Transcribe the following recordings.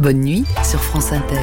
Bonne nuit sur France Inter.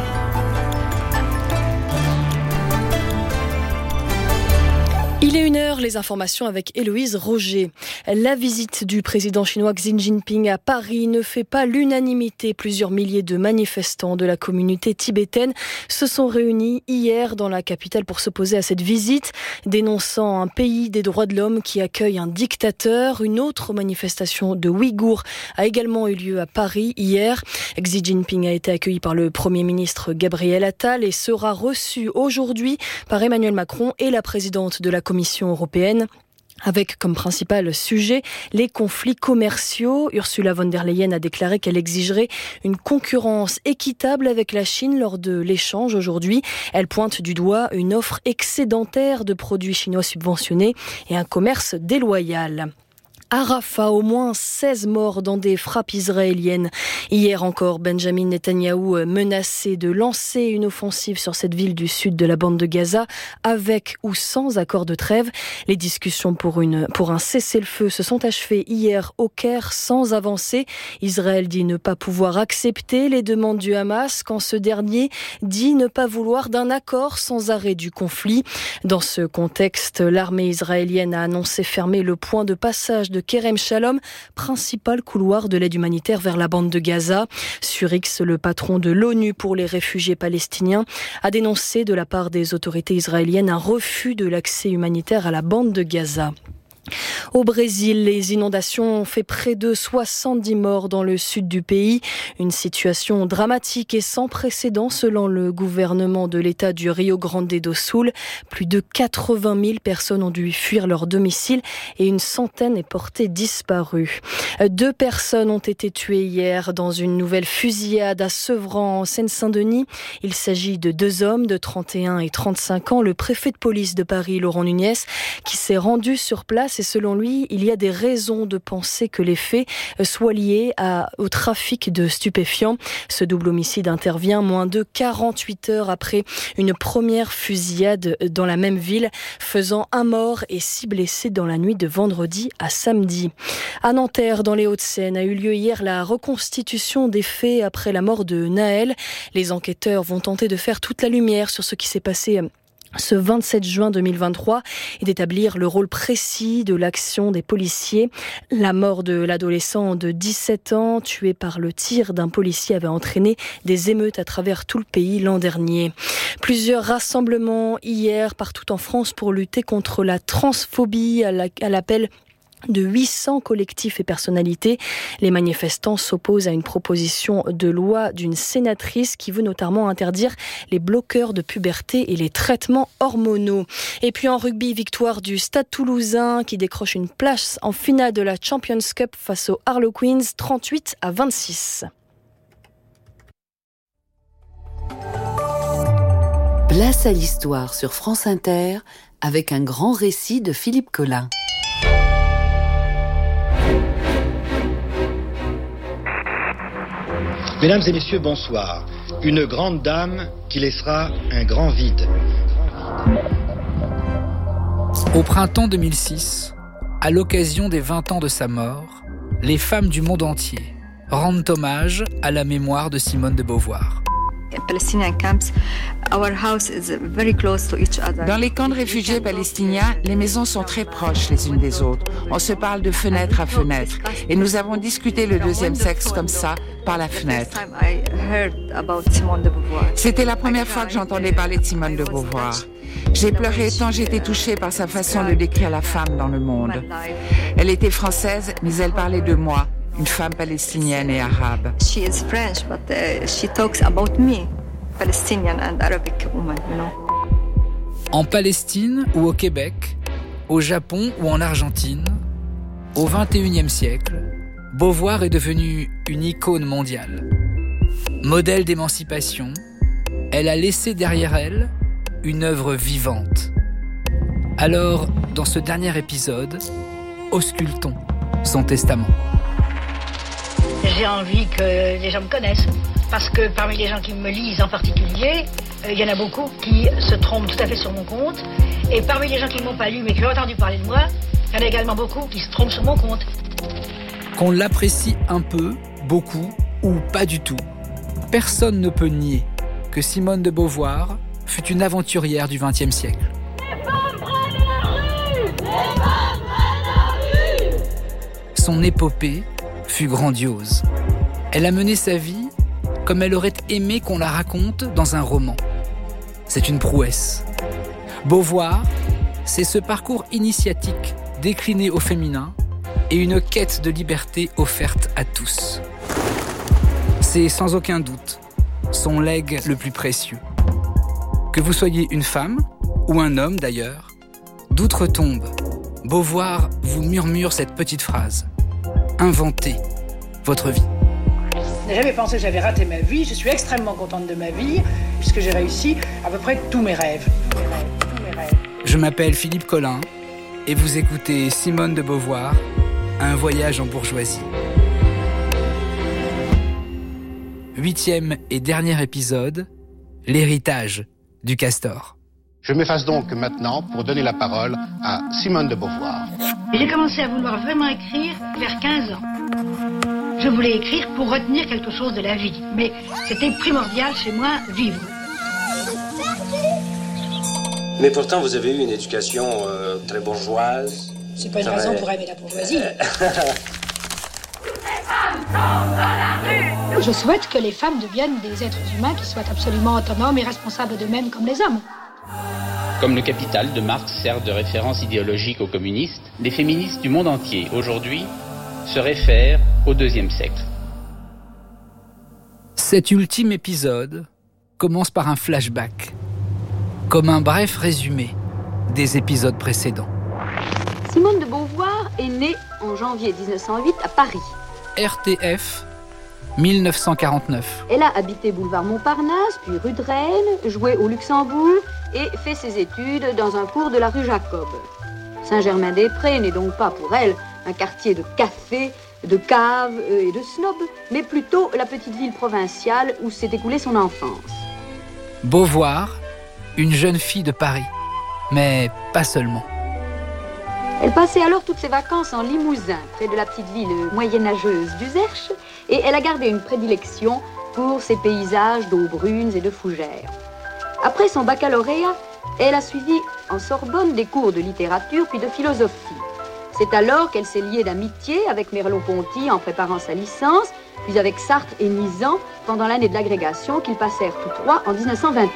Il est 1h, les informations avec Héloïse Roger. La visite du président chinois Xi Jinping à Paris ne fait pas l'unanimité. Plusieurs milliers de manifestants de la communauté tibétaine se sont réunis hier dans la capitale pour s'opposer à cette visite, dénonçant un pays des droits de l'homme qui accueille un dictateur. Une autre manifestation de Ouïghours a également eu lieu à Paris hier. Xi Jinping a été accueilli par le Premier ministre Gabriel Attal et sera reçu aujourd'hui par Emmanuel Macron et la présidente de la Commission européenne, avec comme principal sujet les conflits commerciaux. Ursula von der Leyen a déclaré qu'elle exigerait une concurrence équitable avec la Chine lors de l'échange aujourd'hui. Elle pointe du doigt une offre excédentaire de produits chinois subventionnés et un commerce déloyal. À Rafah, au moins 16 morts dans des frappes israéliennes. Hier encore, Benjamin Netanyahou menacé de lancer une offensive sur cette ville du sud de la bande de Gaza, avec ou sans accord de trêve. Les discussions pour un cessez-le-feu se sont achevées hier au Caire sans avancée. Israël dit ne pas pouvoir accepter les demandes du Hamas, quand ce dernier dit ne pas vouloir d'un accord sans arrêt du conflit. Dans ce contexte, l'armée israélienne a annoncé fermer le point de passage de Kerem Shalom, principal couloir de l'aide humanitaire vers la bande de Gaza. Sur X, le patron de l'ONU pour les réfugiés palestiniens a dénoncé de la part des autorités israéliennes un refus de l'accès humanitaire à la bande de Gaza. Au Brésil, les inondations ont fait près de 70 morts dans le sud du pays. Une situation dramatique et sans précédent selon le gouvernement de l'État du Rio Grande do Sul. Plus de 80 000 personnes ont dû fuir leur domicile et une centaine est portée disparue. 2 personnes ont été tuées hier dans une nouvelle fusillade à Sevran en Seine-Saint-Denis. Il s'agit de 2 hommes de 31 et 35 ans. Le préfet de police de Paris, Laurent Nunez, qui s'est rendu sur place. Et selon lui, il y a des raisons de penser que les faits soient liés au trafic de stupéfiants. Ce double homicide intervient moins de 48 heures après une première fusillade dans la même ville, faisant 1 mort et 6 blessés dans la nuit de vendredi à samedi. À Nanterre, dans les Hauts-de-Seine, a eu lieu hier la reconstitution des faits après la mort de Naël. Les enquêteurs vont tenter de faire toute la lumière sur ce qui s'est passé ce 27 juin 2023 et d'établir le rôle précis de l'action des policiers. La mort de l'adolescent de 17 ans, tué par le tir d'un policier, avait entraîné des émeutes à travers tout le pays l'an dernier. Plusieurs rassemblements hier partout en France pour lutter contre la transphobie à l'appel de 800 collectifs et personnalités. Les manifestants s'opposent à une proposition de loi d'une sénatrice qui veut notamment interdire les bloqueurs de puberté et les traitements hormonaux. Et puis en rugby, victoire du Stade Toulousain qui décroche une place en finale de la Champions Cup face aux Harlequins, 38-26. Place à l'histoire sur France Inter avec un grand récit de Philippe Collin. Mesdames et messieurs, bonsoir. Une grande dame qui laissera un grand vide. Au printemps 2006, à l'occasion des 20 ans de sa mort, les femmes du monde entier rendent hommage à la mémoire de Simone de Beauvoir. Dans les camps de réfugiés palestiniens, les maisons sont très proches les unes des autres. On se parle de fenêtre à fenêtre. Et nous avons discuté le deuxième sexe comme ça, par la fenêtre. C'était la première fois que j'entendais parler de Simone de Beauvoir. J'ai pleuré tant j'étais touchée par sa façon de décrire la femme dans le monde. Elle était française, mais elle parlait de moi, une femme palestinienne et arabe. She is French, but she talks about me, Palestinian and Arabic woman, you know. En Palestine ou au Québec, au Japon ou en Argentine, au XXIe siècle, Beauvoir est devenue une icône mondiale. Modèle d'émancipation, elle a laissé derrière elle une œuvre vivante. Alors, dans ce dernier épisode, auscultons son testament. J'ai envie que les gens me connaissent, parce que parmi les gens qui me lisent en particulier, il y en a beaucoup qui se trompent tout à fait sur mon compte, et parmi les gens qui ne m'ont pas lu mais qui ont entendu parler de moi, il y en a également beaucoup qui se trompent sur mon compte. Qu'on l'apprécie un peu, beaucoup ou pas du tout, personne ne peut nier que Simone de Beauvoir fut une aventurière du XXe siècle. Son épopée fut grandiose. Elle a mené sa vie comme elle aurait aimé qu'on la raconte dans un roman. C'est une prouesse. Beauvoir, c'est ce parcours initiatique décliné au féminin et une quête de liberté offerte à tous. C'est sans aucun doute son legs le plus précieux. Que vous soyez une femme, ou un homme d'ailleurs, d'outre-tombe, Beauvoir vous murmure cette petite phrase. Inventez votre vie. Je n'ai jamais pensé que j'avais raté ma vie. Je suis extrêmement contente de ma vie, puisque j'ai réussi à peu près tous mes rêves. Je m'appelle Philippe Collin, et vous écoutez Simone de Beauvoir, un voyage en bourgeoisie. 8e et dernier épisode, l'héritage du castor. Je m'efface donc maintenant pour donner la parole à Simone de Beauvoir. J'ai commencé à vouloir vraiment écrire vers 15 ans. Je voulais écrire pour retenir quelque chose de la vie, mais c'était primordial chez moi, vivre. Mais pourtant, vous avez eu une éducation très bourgeoise. C'est pas une raison pour aimer la bourgeoisie. Je souhaite que les femmes deviennent des êtres humains qui soient absolument autonomes et responsables d'eux-mêmes comme les hommes. Comme le Capital de Marx sert de référence idéologique aux communistes, les féministes du monde entier, aujourd'hui, se réfèrent au IIe siècle. Cet ultime épisode commence par un flashback, comme un bref résumé des épisodes précédents. Simone de Beauvoir est née en janvier 1908 à Paris. RTF, 1949. Elle a habité boulevard Montparnasse, puis rue de Rennes, joué au Luxembourg et fait ses études dans un cours de la rue Jacob. Saint-Germain-des-Prés n'est donc pas pour elle un quartier de café, de caves et de snobs, mais plutôt la petite ville provinciale où s'est écoulée son enfance. Beauvoir, une jeune fille de Paris, mais pas seulement. Elle passait alors toutes ses vacances en Limousin, près de la petite ville moyenâgeuse d'Uzerche, et elle a gardé une prédilection pour ses paysages d'eau brunes et de fougères. Après son baccalauréat, elle a suivi en Sorbonne des cours de littérature puis de philosophie. C'est alors qu'elle s'est liée d'amitié avec Merleau-Ponty en préparant sa licence, puis avec Sartre et Nizan pendant l'année de l'agrégation qu'ils passèrent tous trois en 1929.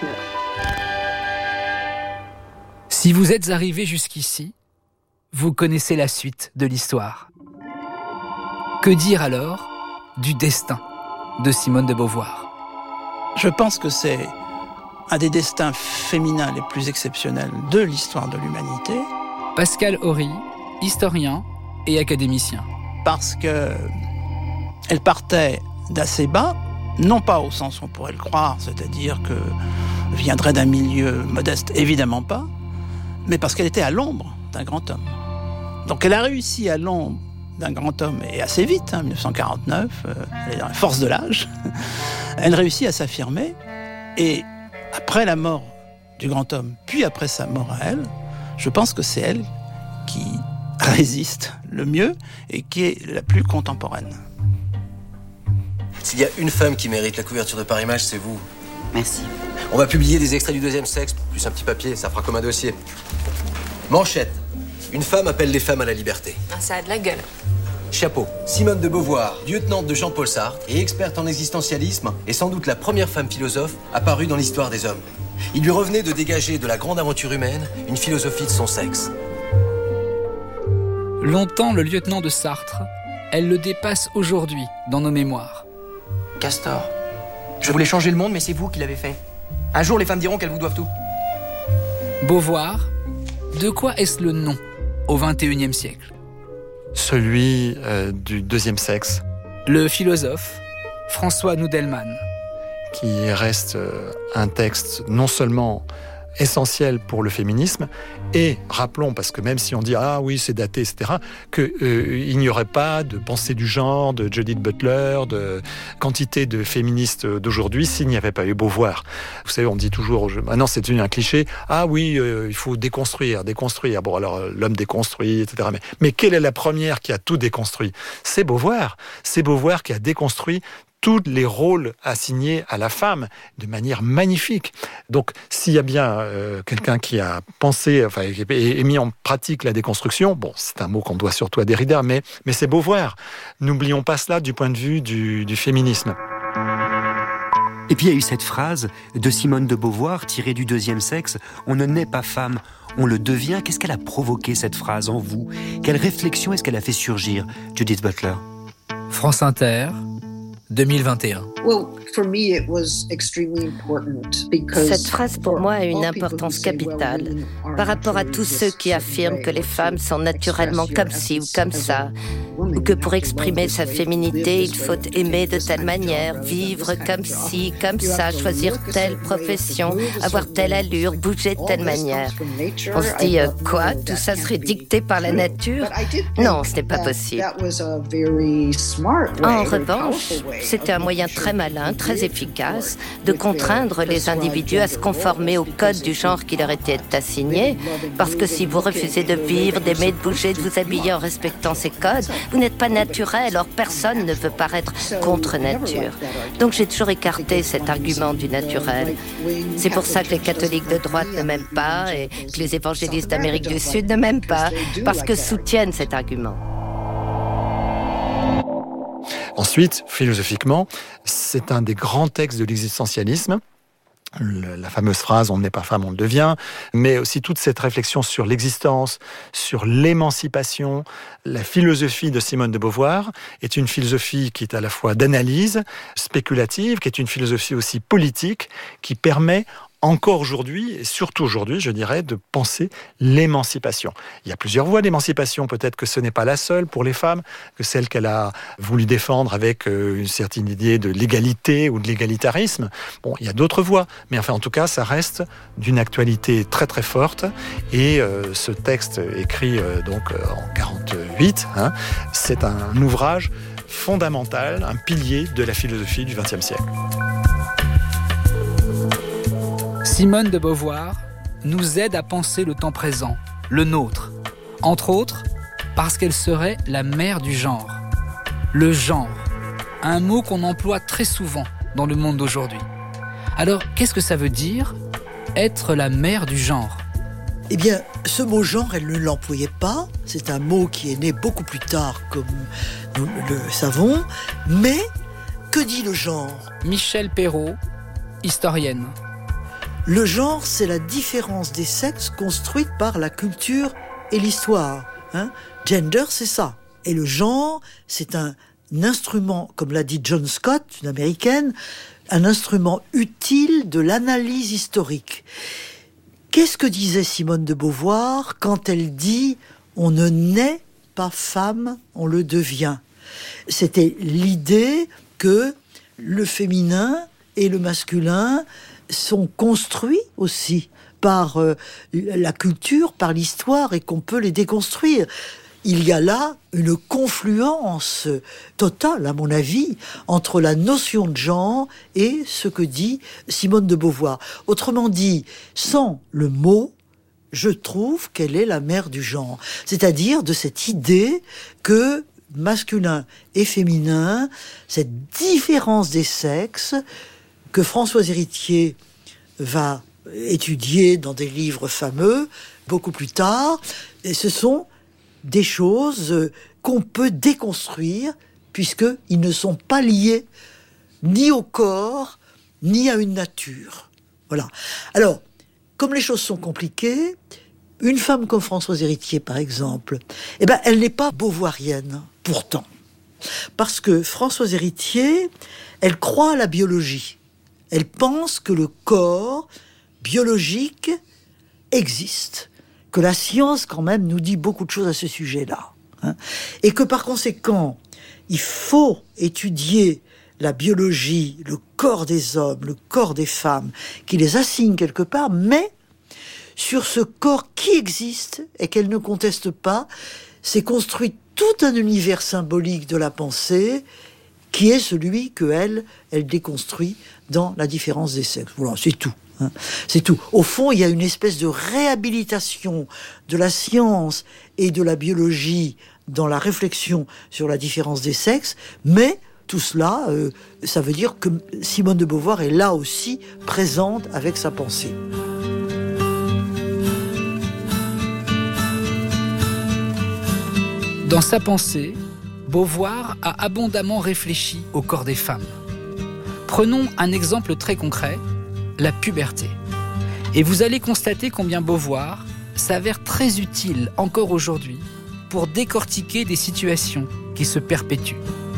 Si vous êtes arrivés jusqu'ici, vous connaissez la suite de l'histoire. Que dire alors du destin de Simone de Beauvoir ? Je pense que c'est un des destins féminins les plus exceptionnels de l'histoire de l'humanité. Pascal Horry, historien et académicien. Parce qu'elle partait d'assez bas, non pas au sens où on pourrait le croire, c'est-à-dire que viendrait d'un milieu modeste, évidemment pas, mais parce qu'elle était à l'ombre d'un grand homme. Donc elle a réussi à l'ombre d'un grand homme, et assez vite, 1949, elle est dans la force de l'âge, elle réussit à s'affirmer, et après la mort du grand homme, puis après sa mort à elle, je pense que c'est elle qui résiste le mieux et qui est la plus contemporaine. S'il y a une femme qui mérite la couverture de Paris Match, c'est vous. Merci. On va publier des extraits du deuxième sexe, plus un petit papier, ça fera comme un dossier. Manchette. Une femme appelle les femmes à la liberté. Ah, ça a de la gueule. Chapeau. Simone de Beauvoir, lieutenante de Jean-Paul Sartre et experte en existentialisme, est sans doute la première femme philosophe apparue dans l'histoire des hommes. Il lui revenait de dégager de la grande aventure humaine une philosophie de son sexe. Longtemps le lieutenant de Sartre, elle le dépasse aujourd'hui dans nos mémoires. Castor, je voulais changer le monde, mais c'est vous qui l'avez fait. Un jour, les femmes diront qu'elles vous doivent tout. Beauvoir, de quoi est-ce le nom au XXIe siècle ? Celui du deuxième sexe. Le philosophe François Noudelman. Qui reste un texte non seulement essentiel pour le féminisme, et rappelons, parce que même si on dit « ah oui, c'est daté, etc., qu'il n'y aurait pas de pensée du genre, de Judith Butler, de quantité de féministes d'aujourd'hui s'il n'y avait pas eu Beauvoir. Vous savez, on dit toujours, maintenant c'est devenu un cliché, « ah oui, il faut déconstruire. » Bon, alors l'homme déconstruit, etc. Mais quelle est la première qui a tout déconstruit ? C'est Beauvoir. C'est Beauvoir qui a déconstruit tous les rôles assignés à la femme de manière magnifique. Donc, s'il y a bien quelqu'un qui a pensé, et mis en pratique la déconstruction, bon, c'est un mot qu'on doit surtout à Derrida, mais c'est Beauvoir. N'oublions pas cela du point de vue du féminisme. Et puis il y a eu cette phrase de Simone de Beauvoir, tirée du Deuxième sexe, « On ne naît pas femme, on le devient ». Qu'est-ce qu'elle a provoqué, cette phrase, en vous ? Quelle réflexion est-ce qu'elle a fait surgir, Judith Butler ? France Inter, 2021. Cette phrase pour moi a une importance capitale par rapport à tous ceux qui affirment que les femmes sont naturellement comme ci ou comme ça, ou que pour exprimer sa féminité, il faut aimer de telle manière, vivre comme ci, comme ça, choisir telle profession, avoir telle allure, bouger de telle manière. On se dit, quoi ? Tout ça serait dicté par la nature ? Non, ce n'est pas possible. En revanche, c'était un moyen très malin, très efficace, de contraindre les individus à se conformer au code du genre qui leur était assigné, parce que si vous refusez de vivre, d'aimer, de bouger, de vous habiller en respectant ces codes, vous n'êtes pas naturel, or personne ne veut paraître contre nature. Donc j'ai toujours écarté cet argument du naturel. C'est pour ça que les catholiques de droite ne m'aiment pas et que les évangélistes d'Amérique du Sud ne m'aiment pas, parce que soutiennent cet argument. Ensuite, philosophiquement, c'est un des grands textes de l'existentialisme. La fameuse phrase « on n'est pas femme, on le devient », mais aussi toute cette réflexion sur l'existence, sur l'émancipation. La philosophie de Simone de Beauvoir est une philosophie qui est à la fois d'analyse, spéculative, qui est une philosophie aussi politique, qui permet encore aujourd'hui, et surtout aujourd'hui, je dirais, de penser l'émancipation. Il y a plusieurs voies d'émancipation, peut-être que ce n'est pas la seule pour les femmes, que celle qu'elle a voulu défendre avec une certaine idée de l'égalité ou de l'égalitarisme. Bon, il y a d'autres voies, mais enfin, en tout cas, ça reste d'une actualité très très forte, et ce texte écrit donc en 48, c'est un ouvrage fondamental, un pilier de la philosophie du XXe siècle. Simone de Beauvoir nous aide à penser le temps présent, le nôtre. Entre autres, parce qu'elle serait la mère du genre. Le genre, un mot qu'on emploie très souvent dans le monde d'aujourd'hui. Alors, qu'est-ce que ça veut dire, être la mère du genre ? Eh bien, ce mot genre, elle ne l'employait pas. C'est un mot qui est né beaucoup plus tard, comme nous le savons. Mais, que dit le genre ? Michel Perrault, historienne. Le genre, c'est la différence des sexes construite par la culture et l'histoire. Gender, c'est ça. Et le genre, c'est un instrument, comme l'a dit John Scott, une américaine, un instrument utile de l'analyse historique. Qu'est-ce que disait Simone de Beauvoir quand elle dit « on ne naît pas femme, on le devient ». C'était l'idée que le féminin et le masculin sont construits aussi par la culture, par l'histoire, et qu'on peut les déconstruire. Il y a là une confluence totale, à mon avis, entre la notion de genre et ce que dit Simone de Beauvoir. Autrement dit, sans le mot, je trouve qu'elle est la mère du genre. C'est-à-dire de cette idée que masculin et féminin, cette différence des sexes, que Françoise Héritier va étudier dans des livres fameux, beaucoup plus tard, et ce sont des choses qu'on peut déconstruire, puisqu'ils ne sont pas liés ni au corps, ni à une nature. Voilà. Alors, comme les choses sont compliquées, une femme comme Françoise Héritier, par exemple, elle n'est pas beauvoirienne, pourtant. Parce que Françoise Héritier, elle croit à la biologie. Elle pense que le corps biologique existe, que la science, quand même, nous dit beaucoup de choses à ce sujet-là. Et que, par conséquent, il faut étudier la biologie, le corps des hommes, le corps des femmes, qui les assigne quelque part, mais sur ce corps qui existe et qu'elle ne conteste pas, s'est construit tout un univers symbolique de la pensée qui est celui que elle déconstruit dans la différence des sexes. Voilà, c'est tout. C'est tout. Au fond, il y a une espèce de réhabilitation de la science et de la biologie dans la réflexion sur la différence des sexes, mais tout cela, ça veut dire que Simone de Beauvoir est là aussi présente avec sa pensée. Dans sa pensée, Beauvoir a abondamment réfléchi au corps des femmes. Prenons un exemple très concret, la puberté. Et vous allez constater combien Beauvoir s'avère très utile encore aujourd'hui pour décortiquer des situations qui se perpétuent.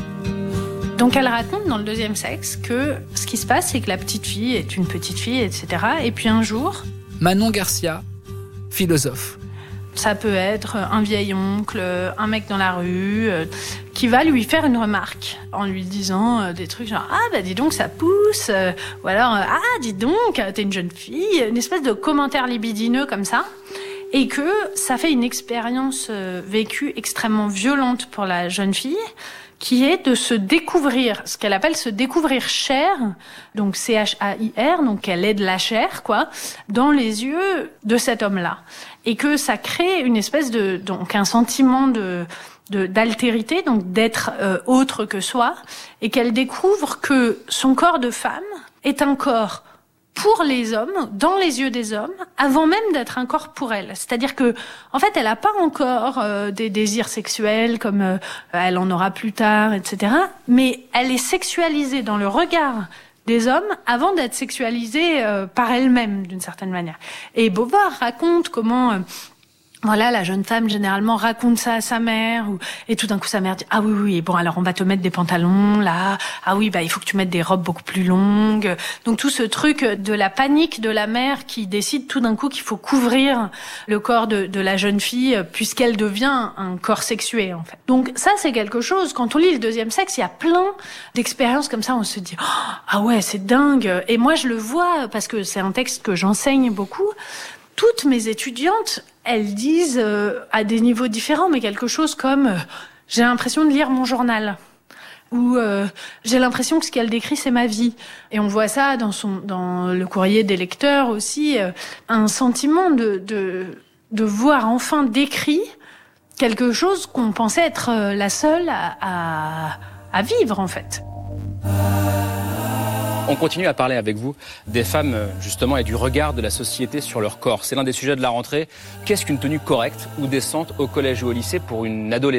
Donc elle raconte dans le deuxième sexe que ce qui se passe, c'est que la petite fille est une petite fille, etc. Et puis un jour... Manon Garcia, philosophe. Ça peut être un vieil oncle, un mec dans la rue, qui va lui faire une remarque en lui disant des trucs genre « Ah, bah dis donc, ça pousse !» ou alors « Ah, dis donc, t'es une jeune fille !» Une espèce de commentaire libidineux comme ça. Et que ça fait une expérience vécue extrêmement violente pour la jeune fille, qui est de se découvrir, ce qu'elle appelle se découvrir chair, donc C-H-A-I-R, donc elle est de la chair, quoi, dans les yeux de cet homme-là. Et que ça crée une espèce donc un sentiment d'altérité, donc d'être autre que soi, et qu'elle découvre que son corps de femme est un corps pour les hommes, dans les yeux des hommes, avant même d'être un corps pour elle. C'est-à-dire que, en fait, elle n'a pas encore des désirs sexuels comme elle en aura plus tard, etc. Mais elle est sexualisée dans le regard des hommes avant d'être sexualisée par elle-même, d'une certaine manière. Et Beauvoir raconte comment... Voilà, la jeune femme, généralement, raconte ça à sa mère, et tout d'un coup, sa mère dit « Ah oui, bon, alors on va te mettre des pantalons, là. Ah oui, bah il faut que tu mettes des robes beaucoup plus longues. » Donc tout ce truc de la panique de la mère qui décide tout d'un coup qu'il faut couvrir le corps de la jeune fille, puisqu'elle devient un corps sexué, en fait. Donc ça, c'est quelque chose, quand on lit le deuxième sexe, il y a plein d'expériences comme ça, on se dit « Ah ouais, c'est dingue !» Et moi, je le vois, parce que c'est un texte que j'enseigne beaucoup. Toutes mes étudiantes, elles disent à des niveaux différents, mais quelque chose comme j'ai l'impression de lire mon journal, ou j'ai l'impression que ce qu'elle décrit c'est ma vie. Et on voit ça dans le courrier des lecteurs aussi, un sentiment de voir enfin décrit quelque chose qu'on pensait être la seule à vivre en fait. On continue à parler avec vous des femmes, justement, et du regard de la société sur leur corps. C'est l'un des sujets de la rentrée. Qu'est-ce qu'une tenue correcte ou décente au collège ou au lycée pour une adolescente ?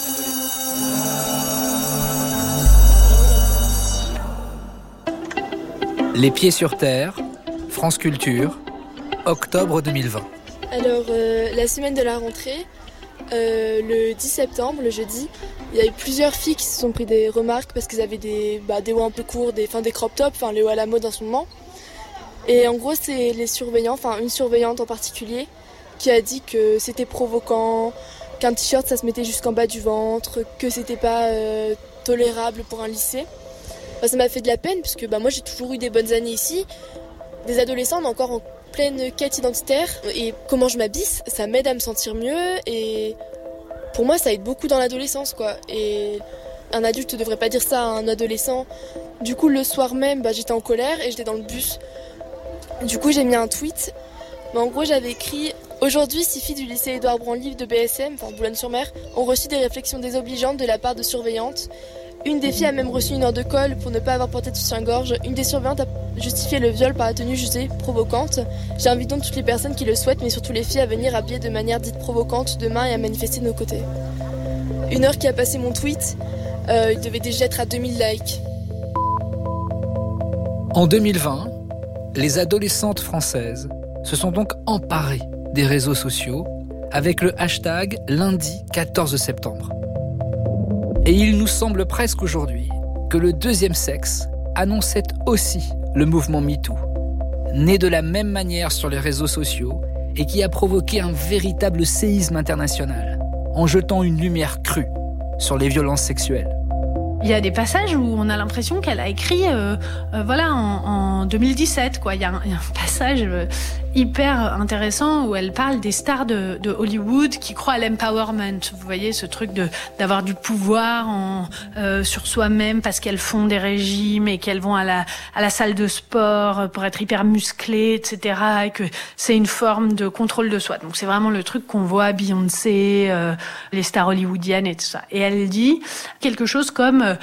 Les pieds sur terre, France Culture, octobre 2020. Alors, la semaine de la rentrée, le 10 septembre, le jeudi, il y a eu plusieurs filles qui se sont pris des remarques parce qu'elles avaient des hauts un peu courts, des crop tops, les hauts à la mode en ce moment. Et en gros, c'est les surveillants, une surveillante en particulier, qui a dit que c'était provoquant, qu'un t-shirt ça se mettait jusqu'en bas du ventre, que c'était pas tolérable pour un lycée. Ça m'a fait de la peine parce que moi j'ai toujours eu des bonnes années ici. Des adolescents, on est encore en pleine quête identitaire. Et comment je m'habille, ça m'aide à me sentir mieux et... Pour moi, ça aide beaucoup dans l'adolescence, quoi. Et un adulte ne devrait pas dire ça à un adolescent. Du coup, le soir même, j'étais en colère et j'étais dans le bus. Du coup, j'ai mis un tweet. En gros, j'avais écrit « Aujourd'hui, 6 filles du lycée Édouard Branly de BSM, Boulogne-sur-Mer, ont reçu des réflexions désobligeantes de la part de surveillantes. Une des filles a même reçu une heure de colle pour ne pas avoir porté de soutien-gorge. Une des surveillantes a justifié le viol par la tenue jugée provocante. J'invite donc toutes les personnes qui le souhaitent, mais surtout les filles, à venir habillées de manière dite provocante demain et à manifester de nos côtés. » Une heure qui a passé mon tweet, il devait déjà être à 2000 likes. En 2020, les adolescentes françaises se sont donc emparées des réseaux sociaux avec le hashtag lundi 14 septembre. Et il nous semble presque aujourd'hui que le deuxième sexe annonçait aussi le mouvement MeToo, né de la même manière sur les réseaux sociaux et qui a provoqué un véritable séisme international en jetant une lumière crue sur les violences sexuelles. Il y a des passages où on a l'impression qu'elle a écrit en 2017, quoi. Il y a un passage hyper intéressant où elle parle des stars de Hollywood qui croient à l'empowerment. Vous voyez, ce truc d'avoir du pouvoir sur soi-même parce qu'elles font des régimes et qu'elles vont à la salle de sport pour être hyper musclées, etc. Et que c'est une forme de contrôle de soi. Donc c'est vraiment le truc qu'on voit à Beyoncé, les stars hollywoodiennes et tout ça. Et elle dit quelque chose comme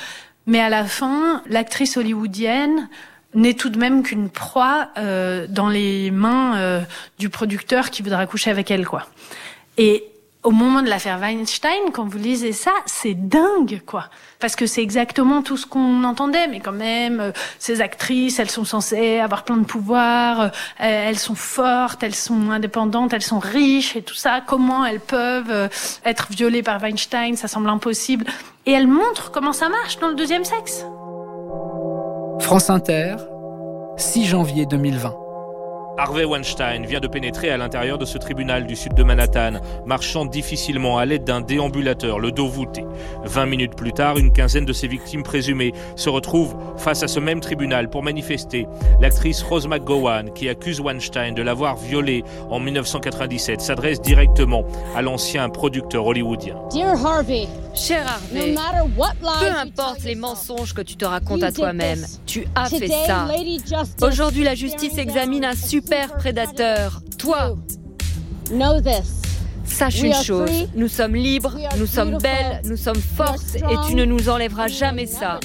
Mais à la fin, l'actrice hollywoodienne n'est tout de même qu'une proie dans les mains du producteur qui voudra coucher avec elle, quoi. Et au moment de l'affaire Weinstein, quand vous lisez ça, c'est dingue, quoi. Parce que c'est exactement tout ce qu'on entendait, mais quand même, ces actrices, elles sont censées avoir plein de pouvoir, elles sont fortes, elles sont indépendantes, elles sont riches et tout ça. Comment elles peuvent être violées par Weinstein? Ça semble impossible. Et elles montrent comment ça marche dans le deuxième sexe. France Inter, 6 janvier 2020. Harvey Weinstein vient de pénétrer à l'intérieur de ce tribunal du sud de Manhattan, marchant difficilement à l'aide d'un déambulateur, le dos voûté. 20 minutes plus tard, une quinzaine de ses victimes présumées se retrouvent face à ce même tribunal pour manifester. L'actrice Rose McGowan, qui accuse Weinstein de l'avoir violée en 1997, s'adresse directement à l'ancien producteur hollywoodien. Dear Harvey, cher Harvey, peu importe les mensonges que tu te racontes à toi-même, tu as fait ça. Aujourd'hui, la justice examine un super prédateur, toi. Sache une chose, nous sommes libres, nous sommes belles, nous sommes fortes et tu ne nous enlèveras jamais ça.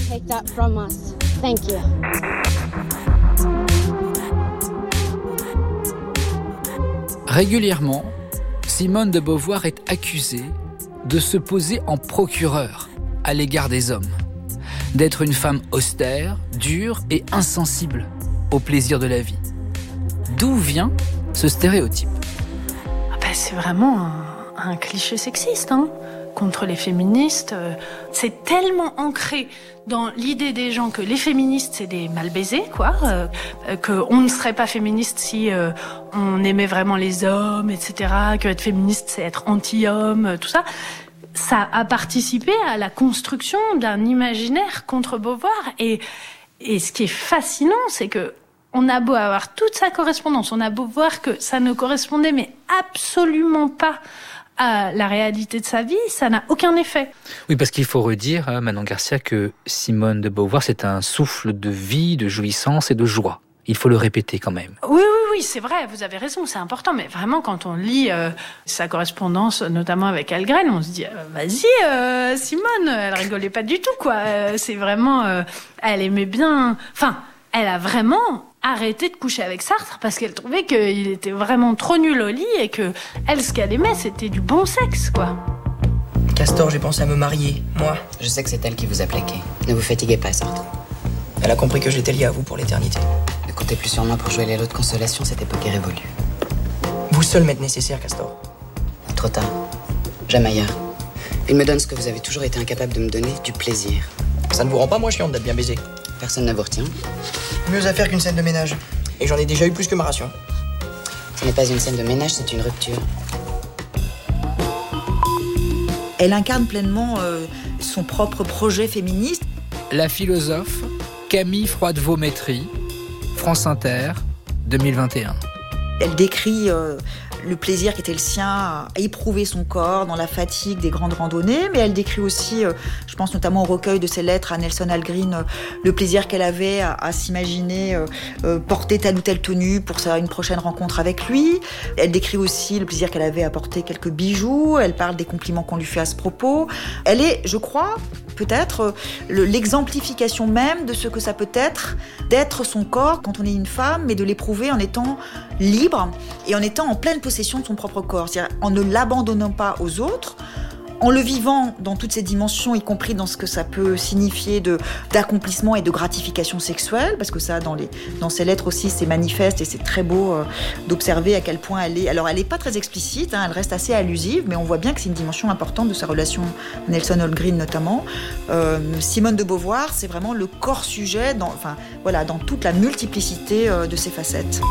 Régulièrement, Simone de Beauvoir est accusée de se poser en procureur à l'égard des hommes, d'être une femme austère, dure et insensible au plaisir de la vie. D'où vient ce stéréotype? C'est vraiment un cliché sexiste, hein, contre les féministes. C'est tellement ancré dans l'idée des gens que les féministes, c'est des mal baisés, quoi. Qu'on ne serait pas féministe si on aimait vraiment les hommes, etc. Que être féministe, c'est être anti-homme, tout ça. Ça a participé à la construction d'un imaginaire contre Beauvoir. Et ce qui est fascinant, c'est que on a beau avoir toute sa correspondance, on a beau voir que ça ne correspondait mais absolument pas à la réalité de sa vie, ça n'a aucun effet. Oui, parce qu'il faut redire, Manon Garcia, que Simone de Beauvoir, c'est un souffle de vie, de jouissance et de joie. Il faut le répéter quand même. Oui, c'est vrai, vous avez raison, c'est important. Mais vraiment, quand on lit sa correspondance, notamment avec Algren, on se dit, vas-y, Simone, elle rigolait pas du tout, quoi. C'est vraiment, elle aimait bien... Enfin, elle a vraiment arrêté de coucher avec Sartre parce qu'elle trouvait qu'il était vraiment trop nul au lit et que elle, ce qu'elle aimait, c'était du bon sexe, quoi. Castor, j'ai pensé à me marier, moi. Je sais que c'est elle qui vous a plaqué. Ne vous fatiguez pas, Sartre. Elle a compris que j'étais lié à vous pour l'éternité. Ne comptez plus sur moi pour jouer les lots de consolation, cette époque est révolue. Vous seul m'êtes nécessaire, Castor. Trop tard. Jamais ailleurs. Il me donne ce que vous avez toujours été incapable de me donner, du plaisir. Ça ne vous rend pas moins chiante d'être bien baisé? Personne ne vous retient. Mieux à faire qu'une scène de ménage. Et j'en ai déjà eu plus que ma ration. Ce n'est pas une scène de ménage, c'est une rupture. Elle incarne pleinement son propre projet féministe. La philosophe Camille Froidevaux-Métry, France Inter, 2021. Elle décrit le plaisir qui était le sien à éprouver son corps dans la fatigue des grandes randonnées, mais elle décrit aussi, je pense notamment au recueil de ses lettres à Nelson Algren, le plaisir qu'elle avait à s'imaginer porter telle ou telle tenue pour une prochaine rencontre avec lui. Elle décrit aussi le plaisir qu'elle avait à porter quelques bijoux, elle parle des compliments qu'on lui fait à ce propos. Elle est, je crois, peut-être l'exemplification même de ce que ça peut être d'être son corps quand on est une femme, mais de l'éprouver en étant libre et en étant en pleine possession de son propre corps, c'est-à-dire en ne l'abandonnant pas aux autres, en le vivant dans toutes ses dimensions, y compris dans ce que ça peut signifier d'accomplissement et de gratification sexuelle, parce que ça, dans ses lettres aussi, c'est manifeste et c'est très beau d'observer à quel point elle est... Alors, elle n'est pas très explicite, hein, elle reste assez allusive, mais on voit bien que c'est une dimension importante de sa relation à Nelson Algren notamment. Simone de Beauvoir, c'est vraiment le corps-sujet dans toute la multiplicité de ses facettes.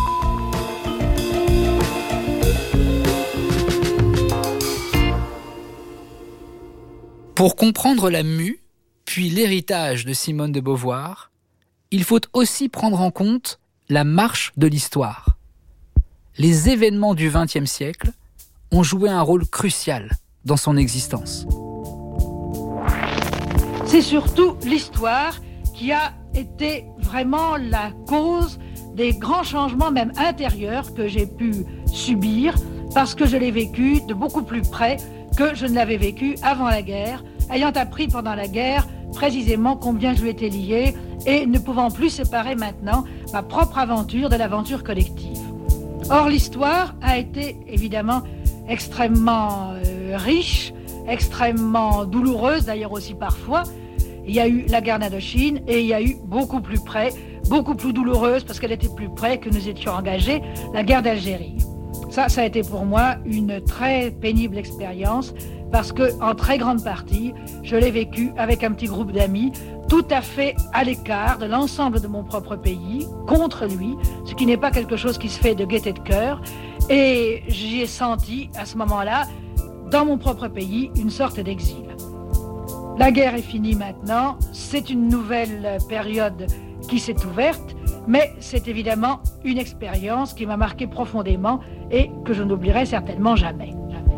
Pour comprendre la mue, puis l'héritage de Simone de Beauvoir, il faut aussi prendre en compte la marche de l'histoire. Les événements du XXe siècle ont joué un rôle crucial dans son existence. C'est surtout l'histoire qui a été vraiment la cause des grands changements, même intérieurs, que j'ai pu subir, parce que je l'ai vécu de beaucoup plus près que je ne l'avais vécu avant la guerre, ayant appris pendant la guerre précisément combien je lui étais liée et ne pouvant plus séparer maintenant ma propre aventure de l'aventure collective. Or, l'histoire a été évidemment extrêmement riche, extrêmement douloureuse d'ailleurs aussi parfois. Il y a eu la guerre d'Indochine et il y a eu beaucoup plus près, beaucoup plus douloureuse parce qu'elle était plus près que nous étions engagés, la guerre d'Algérie. Ça a été pour moi une très pénible expérience parce que, en très grande partie, je l'ai vécu avec un petit groupe d'amis tout à fait à l'écart de l'ensemble de mon propre pays, contre lui, ce qui n'est pas quelque chose qui se fait de gaieté de cœur. Et j'y ai senti, à ce moment-là, dans mon propre pays, une sorte d'exil. La guerre est finie maintenant, c'est une nouvelle période qui s'est ouverte, mais c'est évidemment une expérience qui m'a marqué profondément et que je n'oublierai certainement jamais.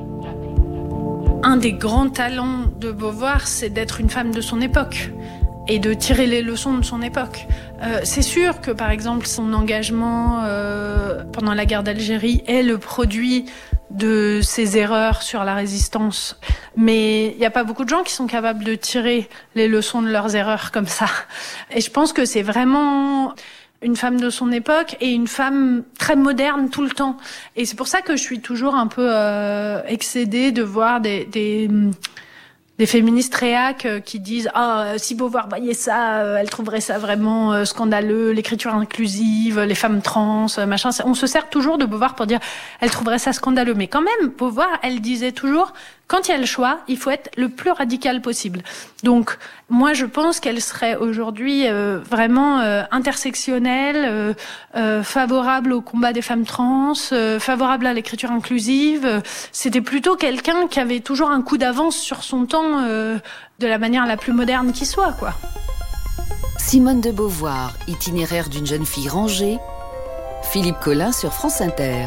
Un des grands talents de Beauvoir, c'est d'être une femme de son époque et de tirer les leçons de son époque. C'est sûr que, par exemple, son engagement pendant la guerre d'Algérie est le produit de ses erreurs sur la résistance. Mais il n'y a pas beaucoup de gens qui sont capables de tirer les leçons de leurs erreurs comme ça. Et je pense que c'est vraiment une femme de son époque et une femme très moderne tout le temps. Et c'est pour ça que je suis toujours un peu excédée de voir des féministes réacs qui disent « Ah, si Beauvoir voyait ça, elle trouverait ça vraiment scandaleux, l'écriture inclusive, les femmes trans, machin. » On se sert toujours de Beauvoir pour dire « Elle trouverait ça scandaleux. » Mais quand même, Beauvoir, elle disait toujours « Quand il y a le choix, il faut être le plus radical possible. » Donc, moi, je pense qu'elle serait aujourd'hui vraiment intersectionnelle, favorable au combat des femmes trans, favorable à l'écriture inclusive. C'était plutôt quelqu'un qui avait toujours un coup d'avance sur son temps, de la manière la plus moderne qui soit, quoi. Simone de Beauvoir, itinéraire d'une jeune fille rangée. Philippe Collin sur France Inter.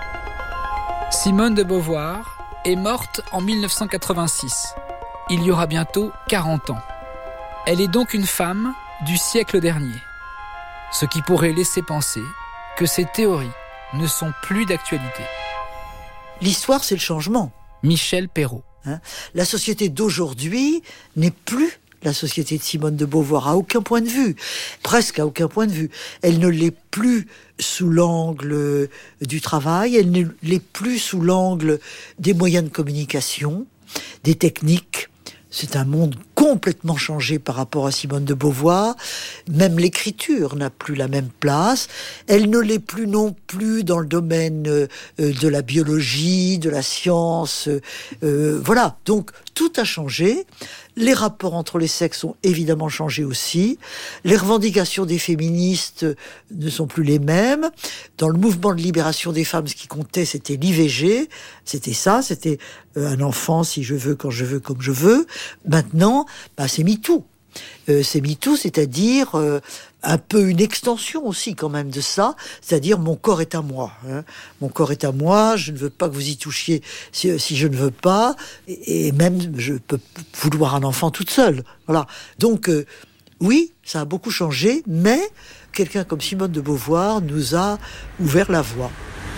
Simone de Beauvoir est morte en 1986. Il y aura bientôt 40 ans. Elle est donc une femme du siècle dernier. Ce qui pourrait laisser penser que ces théories ne sont plus d'actualité. L'histoire, c'est le changement. Michel Perrault. La société d'aujourd'hui n'est plus la société de Simone de Beauvoir, à aucun point de vue, presque à aucun point de vue. Elle ne l'est plus sous l'angle du travail, elle ne l'est plus sous l'angle des moyens de communication, des techniques. C'est un monde complètement changé par rapport à Simone de Beauvoir. Même l'écriture n'a plus la même place. Elle ne l'est plus non plus dans le domaine de la biologie, de la science. Voilà, donc tout a changé. Les rapports entre les sexes ont évidemment changé aussi. Les revendications des féministes ne sont plus les mêmes. Dans le mouvement de libération des femmes, ce qui comptait, c'était l'IVG. C'était ça, c'était un enfant si je veux, quand je veux, comme je veux. Maintenant, c'est MeToo. C'est MeToo, c'est-à-dire un peu une extension aussi quand même de ça, c'est-à-dire mon corps est à moi. Mon corps est à moi, je ne veux pas que vous y touchiez si je ne veux pas, et même je peux vouloir un enfant toute seule. Voilà. Donc oui, ça a beaucoup changé, mais quelqu'un comme Simone de Beauvoir nous a ouvert la voie.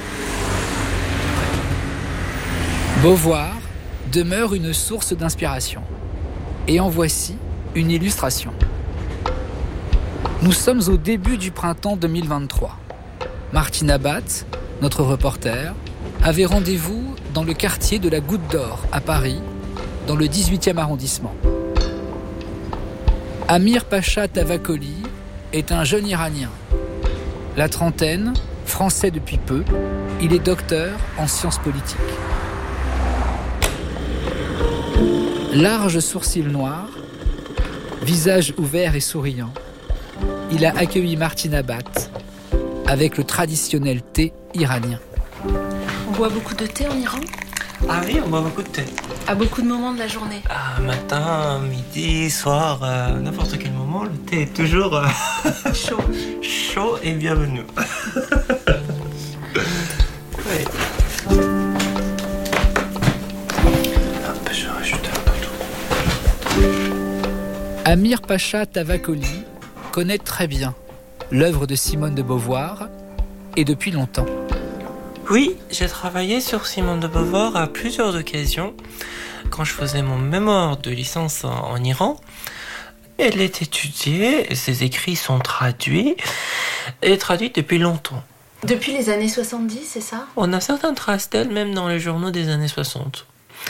Beauvoir demeure une source d'inspiration. Et en voici une illustration. Nous sommes au début du printemps 2023. Martine Abat, notre reporter, avait rendez-vous dans le quartier de la Goutte d'Or, à Paris, dans le 18e arrondissement. Amir Pacha Tavakoli est un jeune Iranien. La trentaine, français depuis peu, il est docteur en sciences politiques. Large sourcil noir, visage ouvert et souriant, il a accueilli Martine Abat avec le traditionnel thé iranien. On boit beaucoup de thé en Iran ? Ah oui, on boit beaucoup de thé. À beaucoup de moments de la journée ? Matin, midi, soir, n'importe quel moment, le thé est toujours chaud. Chaud et bienvenu. Oui. Je vais rajouter un peu d'eau. Amir Pacha Tavakoli connaît très bien l'œuvre de Simone de Beauvoir et depuis longtemps. Oui, j'ai travaillé sur Simone de Beauvoir à plusieurs occasions. Quand je faisais mon mémoire de licence en Iran, Elle est étudiée, ses écrits sont traduits, et traduits depuis longtemps. Depuis les années 70, c'est ça ? On a certaines traces d'elle, même dans les journaux des années 60.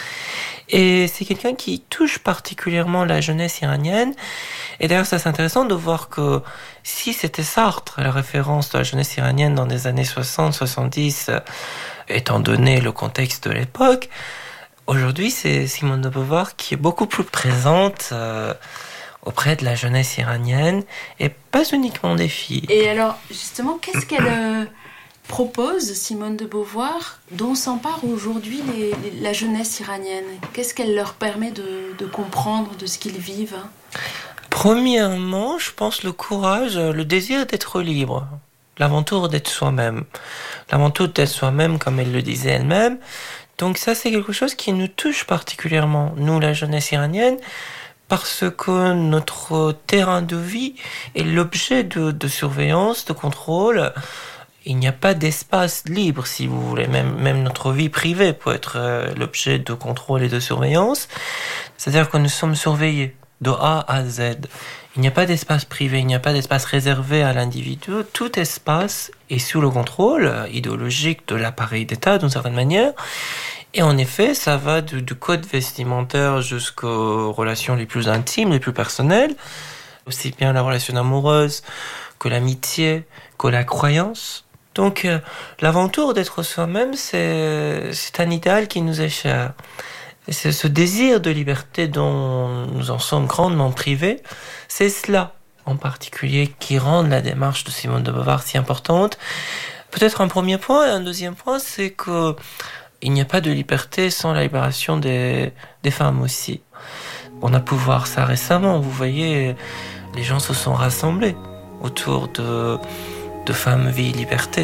Et c'est quelqu'un qui touche particulièrement la jeunesse iranienne. Et d'ailleurs, ça, c'est intéressant de voir que si c'était Sartre, la référence de la jeunesse iranienne dans les années 60, 70, étant donné le contexte de l'époque, aujourd'hui, c'est Simone de Beauvoir qui est beaucoup plus présente auprès de la jeunesse iranienne, et pas uniquement des filles. Et alors, justement, qu'est-ce qu'elle propose, Simone de Beauvoir, dont s'empare aujourd'hui la jeunesse iranienne ? Qu'est-ce qu'elle leur permet de comprendre de ce qu'ils vivent ? Premièrement, je pense le courage, le désir d'être libre, l'aventure d'être soi-même. L'aventure d'être soi-même, comme elle le disait elle-même. Donc ça, c'est quelque chose qui nous touche particulièrement, nous, la jeunesse iranienne, parce que notre terrain de vie est l'objet de surveillance, de contrôle. Il n'y a pas d'espace libre, si vous voulez. Même notre vie privée peut être l'objet de contrôle et de surveillance. C'est-à-dire que nous sommes surveillés de A à Z. Il n'y a pas d'espace privé, il n'y a pas d'espace réservé à l'individu. Tout espace est sous le contrôle idéologique de l'appareil d'État, d'une certaine manière. Et en effet, ça va du code vestimentaire jusqu'aux relations les plus intimes, les plus personnelles. Aussi bien la relation amoureuse que l'amitié, que la croyance. Donc, l'aventure d'être soi-même, c'est un idéal qui nous est cher. Et c'est ce désir de liberté dont nous en sommes grandement privés. C'est cela, en particulier, qui rend la démarche de Simone de Beauvoir si importante. Peut-être un premier point, et un deuxième point, c'est que il n'y a pas de liberté sans la libération des femmes aussi. On a pu voir ça récemment. Vous voyez, les gens se sont rassemblés autour de Femmes, Vie, Liberté.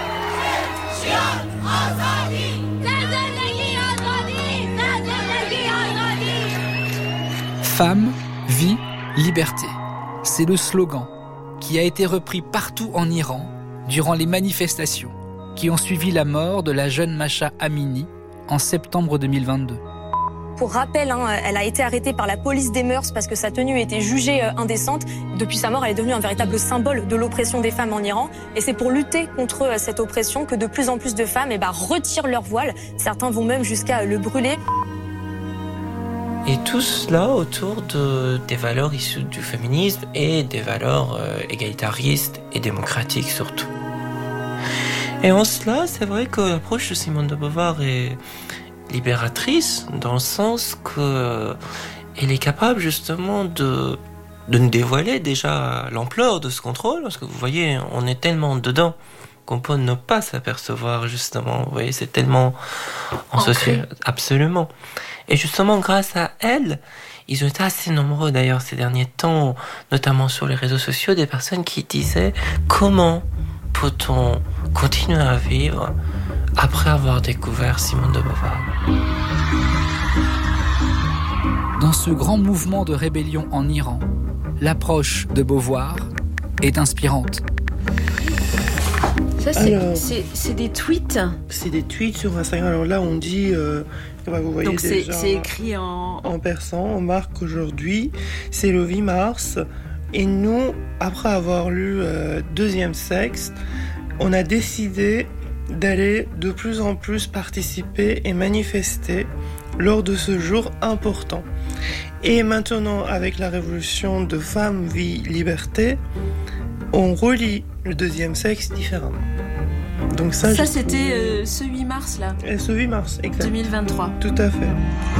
Femmes, Vie, Liberté. C'est le slogan qui a été repris partout en Iran durant les manifestations qui ont suivi la mort de la jeune Mahsa Amini en septembre 2022. Pour rappel, elle a été arrêtée par la police des mœurs parce que sa tenue était jugée indécente. Depuis sa mort, elle est devenue un véritable symbole de l'oppression des femmes en Iran. Et c'est pour lutter contre cette oppression que de plus en plus de femmes retirent leur voile. Certains vont même jusqu'à le brûler. Et tout cela autour des valeurs issues du féminisme et des valeurs égalitaristes et démocratiques surtout. Et en cela, c'est vrai que l'approche de Simone de Beauvoir est libératrice, dans le sens qu'elle est capable justement de nous dévoiler déjà l'ampleur de ce contrôle, parce que vous voyez, on est tellement dedans qu'on peut ne pas s'apercevoir justement, vous voyez, c'est tellement en société, absolument. Et justement, grâce à elle, ils ont été assez nombreux d'ailleurs ces derniers temps, notamment sur les réseaux sociaux, des personnes qui disaient comment peut-on continuer à vivre après avoir découvert Simone de Beauvoir. Dans ce grand mouvement de rébellion en Iran, l'approche de Beauvoir est inspirante. Ça, c'est des tweets. C'est des tweets sur Instagram. Alors là, on dit... vous voyez. Donc déjà, c'est écrit en persan. On marque aujourd'hui, c'est le 8 mars. Et nous, après avoir lu Deuxième Sexe, on a décidé d'aller de plus en plus participer et manifester lors de ce jour important. Et maintenant, avec la révolution de Femmes, Vie, Liberté, on relit le Deuxième Sexe différemment. Donc ça c'était ce 8 mars là. Ce 8 mars, exact. 2023. Tout à fait.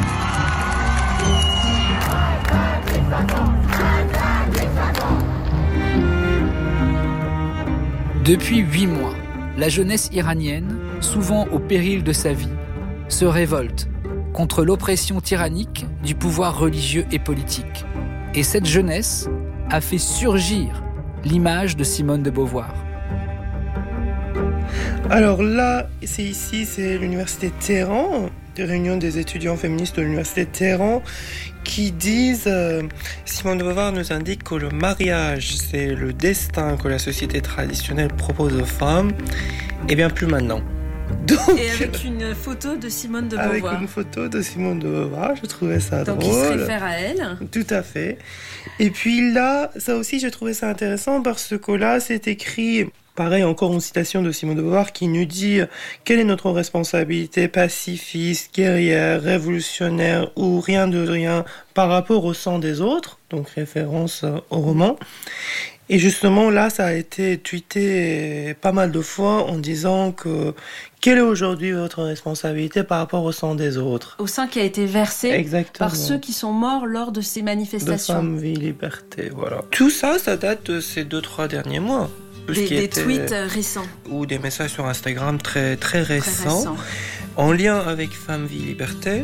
Depuis 8 mois, la jeunesse iranienne, souvent au péril de sa vie, se révolte contre l'oppression tyrannique du pouvoir religieux et politique. Et cette jeunesse a fait surgir l'image de Simone de Beauvoir. Alors là, c'est l'université de Téhéran, des réunions des étudiants féministes de l'université de Téhéran, qui disent Simone de Beauvoir nous indique que le mariage, c'est le destin que la société traditionnelle propose aux femmes, et bien plus maintenant. Et avec une photo de Simone de Beauvoir. Avec une photo de Simone de Beauvoir, je trouvais ça donc drôle. Donc il se réfère à elle. Tout à fait. Et puis là, ça aussi, j'ai trouvé ça intéressant parce que là, c'est écrit... Pareil, encore une citation de Simone de Beauvoir qui nous dit « Quelle est notre responsabilité pacifiste, guerrière, révolutionnaire ou rien de rien par rapport au sang des autres ?» Donc référence au roman. Et justement, là, ça a été tweeté pas mal de fois en disant que quelle est aujourd'hui votre responsabilité par rapport au sang des autres ? Au sang qui a été versé Exactement. Par ceux qui sont morts lors de ces manifestations. De Femmes, Vie, Liberté, voilà. Tout ça, ça date de ces 2-3 derniers mois. Des tweets récents. Ou des messages sur Instagram très récents. En lien avec Femmes, Vie, Liberté.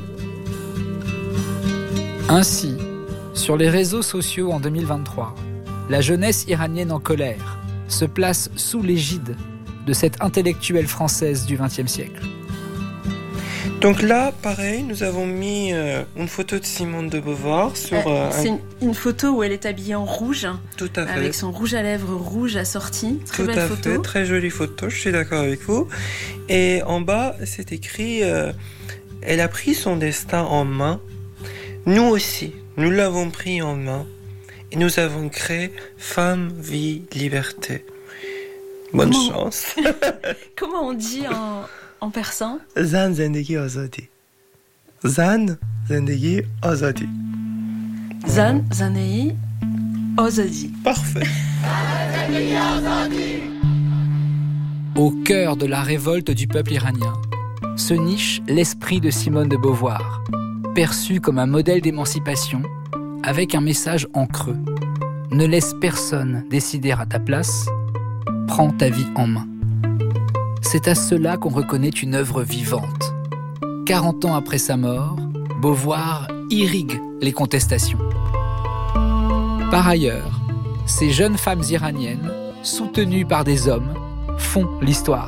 Ainsi, sur les réseaux sociaux en 2023, la jeunesse iranienne en colère se place sous l'égide de cette intellectuelle française du XXe siècle. Donc là, pareil, nous avons mis une photo de Simone de Beauvoir sur... c'est une photo où elle est habillée en rouge. Tout à fait. Avec son rouge à lèvres rouge assorti. Très belle photo. Tout à fait, très jolie photo, je suis d'accord avec vous. Et en bas, c'est écrit elle a pris son destin en main. Nous aussi, nous l'avons pris en main. Et nous avons créé Femme, Vie, Liberté. Bonne chance. Comment on dit en persan? Zan zendegi azadi. Zan zendegi azadi. Zan zendegi azadi. Parfait. Au cœur de la révolte du peuple iranien se niche l'esprit de Simone de Beauvoir, perçu comme un modèle d'émancipation avec un message en creux. Ne laisse personne décider à ta place, prends ta vie en main. C'est à cela qu'on reconnaît une œuvre vivante. 40 ans après sa mort, Beauvoir irrigue les contestations. Par ailleurs, ces jeunes femmes iraniennes, soutenues par des hommes, font l'histoire.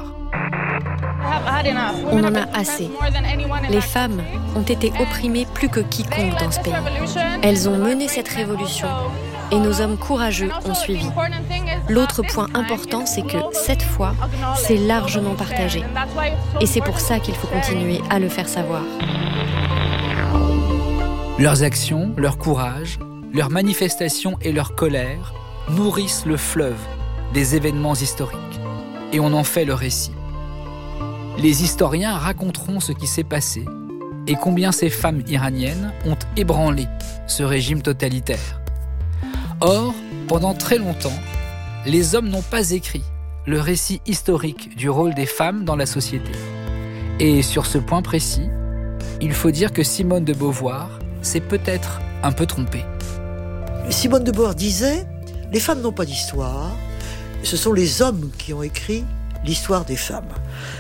On en a assez. Les femmes ont été opprimées plus que quiconque dans ce pays. Elles ont mené cette révolution et nos hommes courageux ont suivi. L'autre point important, c'est que cette fois, c'est largement partagé. Et c'est pour ça qu'il faut continuer à le faire savoir. Leurs actions, leur courage, leurs manifestations et leur colère nourrissent le fleuve des événements historiques. Et on en fait le récit. Les historiens raconteront ce qui s'est passé et combien ces femmes iraniennes ont ébranlé ce régime totalitaire. Or, pendant très longtemps, les hommes n'ont pas écrit le récit historique du rôle des femmes dans la société. Et sur ce point précis, il faut dire que Simone de Beauvoir s'est peut-être un peu trompée. Simone de Beauvoir disait « Les femmes n'ont pas d'histoire, ce sont les hommes qui ont écrit l'histoire des femmes ».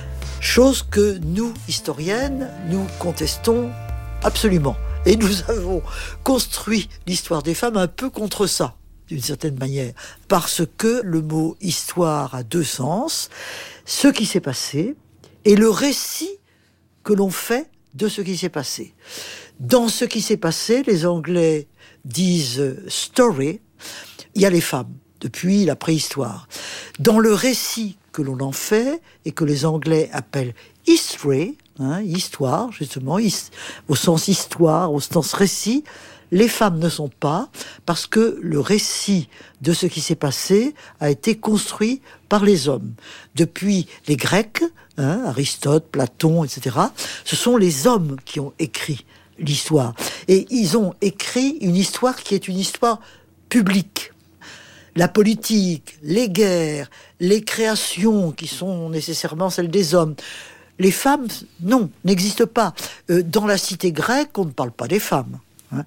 Chose que nous, historiennes, nous contestons absolument. Et nous avons construit l'histoire des femmes un peu contre ça, d'une certaine manière. Parce que le mot « histoire » a deux sens. Ce qui s'est passé et le récit que l'on fait de ce qui s'est passé. Dans ce qui s'est passé, les Anglais disent « story », il y a les femmes, depuis la préhistoire. Dans le récit que l'on en fait, et que les Anglais appellent « history », histoire, justement, au sens histoire, au sens récit, les femmes ne sont pas, parce que le récit de ce qui s'est passé a été construit par les hommes. Depuis les Grecs, Aristote, Platon, etc., ce sont les hommes qui ont écrit l'histoire. Et ils ont écrit une histoire qui est une histoire publique. La politique, les guerres, les créations qui sont nécessairement celles des hommes. Les femmes, non, n'existent pas. Dans la cité grecque, on ne parle pas des femmes.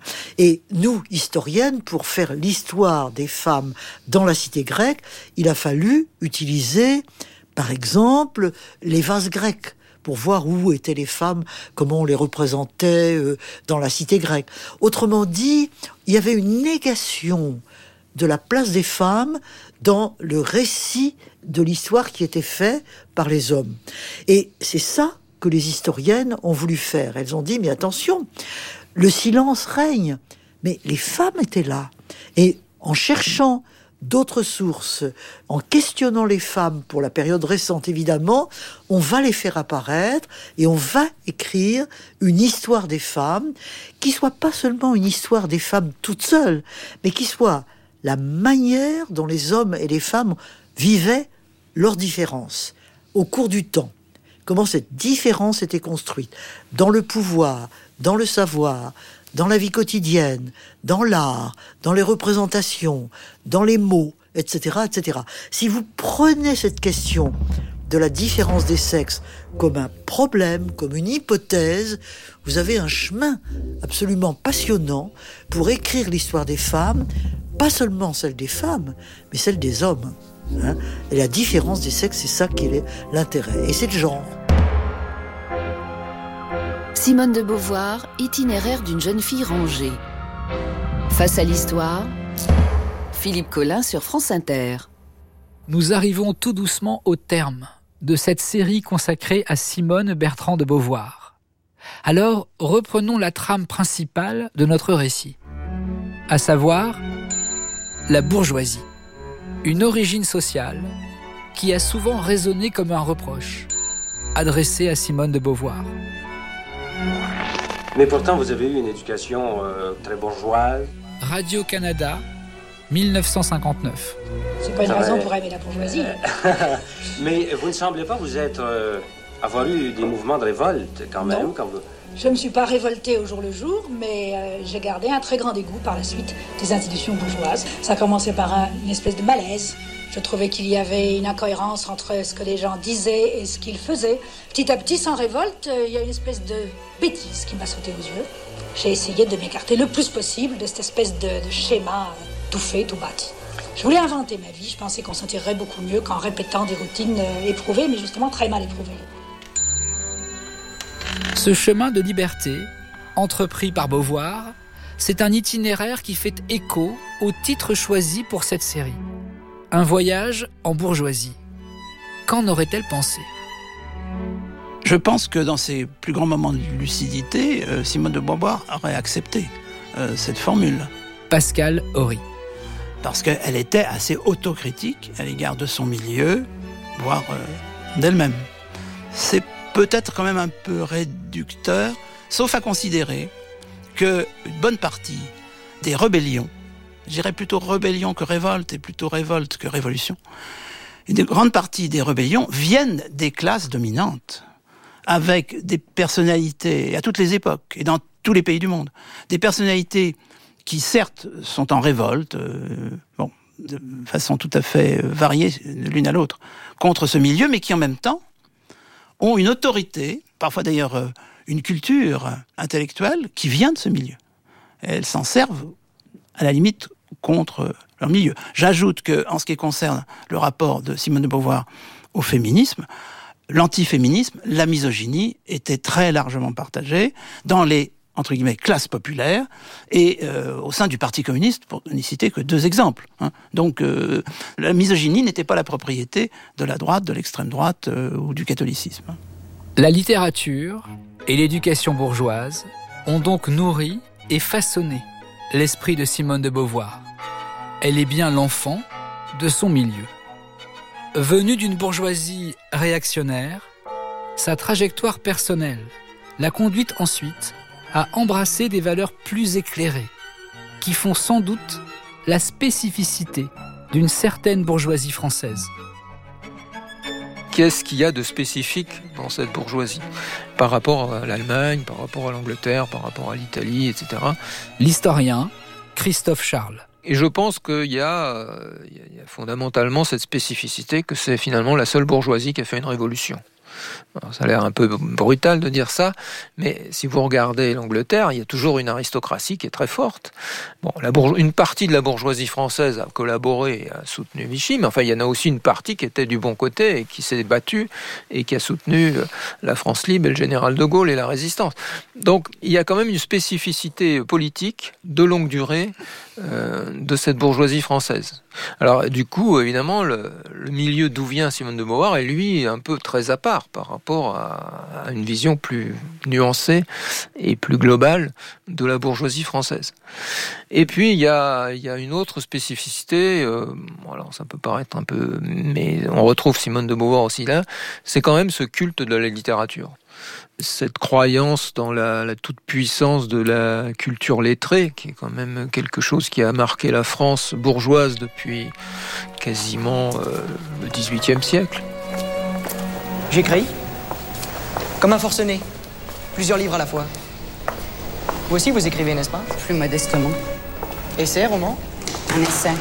Et nous, historiennes, pour faire l'histoire des femmes dans la cité grecque, il a fallu utiliser, par exemple, les vases grecs, pour voir où étaient les femmes, comment on les représentait dans la cité grecque. Autrement dit, il y avait une négation de la place des femmes dans le récit de l'histoire qui était fait par les hommes. Et c'est ça que les historiennes ont voulu faire. Elles ont dit, mais attention, le silence règne. Mais les femmes étaient là. Et en cherchant d'autres sources, en questionnant les femmes pour la période récente évidemment, on va les faire apparaître et on va écrire une histoire des femmes qui soit pas seulement une histoire des femmes toutes seules, mais qui soit la manière dont les hommes et les femmes vivaient leurs différences au cours du temps. Comment cette différence était construite dans le pouvoir, dans le savoir, dans la vie quotidienne, dans l'art, dans les représentations, dans les mots, etc., etc. Si vous prenez cette question de la différence des sexes comme un problème, comme une hypothèse, vous avez un chemin absolument passionnant pour écrire l'histoire des femmes, pas seulement celle des femmes, mais celle des hommes. Et la différence des sexes, c'est ça qui est l'intérêt. Et c'est le genre. Simone de Beauvoir, itinéraire d'une jeune fille rangée. Face à l'histoire, Philippe Collin sur France Inter. Nous arrivons tout doucement au terme de cette série consacrée à Simone Bertrand de Beauvoir. Alors, reprenons la trame principale de notre récit, à savoir la bourgeoisie, une origine sociale qui a souvent résonné comme un reproche, adressé à Simone de Beauvoir. Mais pourtant, vous avez eu une éducation très bourgeoise. Radio-Canada, 1959. C'est pas une raison pour aimer la bourgeoisie. Mais vous ne semblez pas avoir eu des mouvements de révolte quand même. Non. Je ne me suis pas révoltée au jour le jour, mais j'ai gardé un très grand dégoût par la suite des institutions bourgeoises. Ça a commencé par une espèce de malaise. Je trouvais qu'il y avait une incohérence entre ce que les gens disaient et ce qu'ils faisaient. Petit à petit, sans révolte, il y a une espèce de bêtise qui m'a sauté aux yeux. J'ai essayé de m'écarter le plus possible de cette espèce de schéma tout fait, tout bâti. Je voulais inventer ma vie. Je pensais qu'on s'en tirerait beaucoup mieux qu'en répétant des routines éprouvées, mais justement très mal éprouvées. Ce chemin de liberté, entrepris par Beauvoir, c'est un itinéraire qui fait écho au titre choisi pour cette série. Un voyage en bourgeoisie. Qu'en aurait-elle pensé ? Je pense que dans ses plus grands moments de lucidité, Simone de Beauvoir aurait accepté cette formule. Pascal Horry. Parce qu'elle était assez autocritique à l'égard de son milieu, voire d'elle-même. C'est peut-être quand même un peu réducteur, sauf à considérer qu'une bonne partie des rébellions, je dirais plutôt rébellion que révolte, et plutôt révolte que révolution, une grande partie des rébellions viennent des classes dominantes, avec des personnalités à toutes les époques et dans tous les pays du monde. Des personnalités qui, certes, sont en révolte, de façon tout à fait variée l'une à l'autre, contre ce milieu, mais qui en même temps ont une autorité, parfois d'ailleurs une culture intellectuelle qui vient de ce milieu. Elles s'en servent, à la limite, contre leur milieu. J'ajoute qu'en ce qui concerne le rapport de Simone de Beauvoir au féminisme, l'antiféminisme, la misogynie était très largement partagée dans les, entre guillemets, classes populaires et au sein du Parti communiste, pour n'y citer que deux exemples. Donc la misogynie n'était pas la propriété de la droite, de l'extrême droite ou du catholicisme. La littérature et l'éducation bourgeoise ont donc nourri et façonné l'esprit de Simone de Beauvoir. Elle est bien l'enfant de son milieu. Venue d'une bourgeoisie réactionnaire, sa trajectoire personnelle l'a conduite ensuite à embrasser des valeurs plus éclairées, qui font sans doute la spécificité d'une certaine bourgeoisie française. Qu'est-ce qu'il y a de spécifique dans cette bourgeoisie par rapport à l'Allemagne, par rapport à l'Angleterre, par rapport à l'Italie, etc. L'historien Christophe Charles. Et je pense qu'il y a fondamentalement cette spécificité que c'est finalement la seule bourgeoisie qui a fait une révolution. Alors, ça a l'air un peu brutal de dire ça, mais si vous regardez l'Angleterre, il y a toujours une aristocratie qui est très forte. Bon, une partie de la bourgeoisie française a collaboré et a soutenu Vichy, mais enfin, il y en a aussi une partie qui était du bon côté et qui s'est battue et qui a soutenu la France libre et le général de Gaulle et la résistance. Donc, il y a quand même une spécificité politique de longue durée de cette bourgeoisie française. Alors du coup, évidemment, le milieu d'où vient Simone de Beauvoir est lui un peu très à part par rapport à une vision plus nuancée et plus globale de la bourgeoisie française. Et puis il y a une autre spécificité, alors ça peut paraître un peu, mais on retrouve Simone de Beauvoir aussi là, c'est quand même ce culte de la littérature. Cette croyance dans la toute-puissance de la culture lettrée, qui est quand même quelque chose qui a marqué la France bourgeoise depuis quasiment le XVIIIe siècle. J'écris comme un forcené, plusieurs livres à la fois. Vous aussi, vous écrivez, n'est-ce pas? Plus modestement. Essai, roman? Un essai.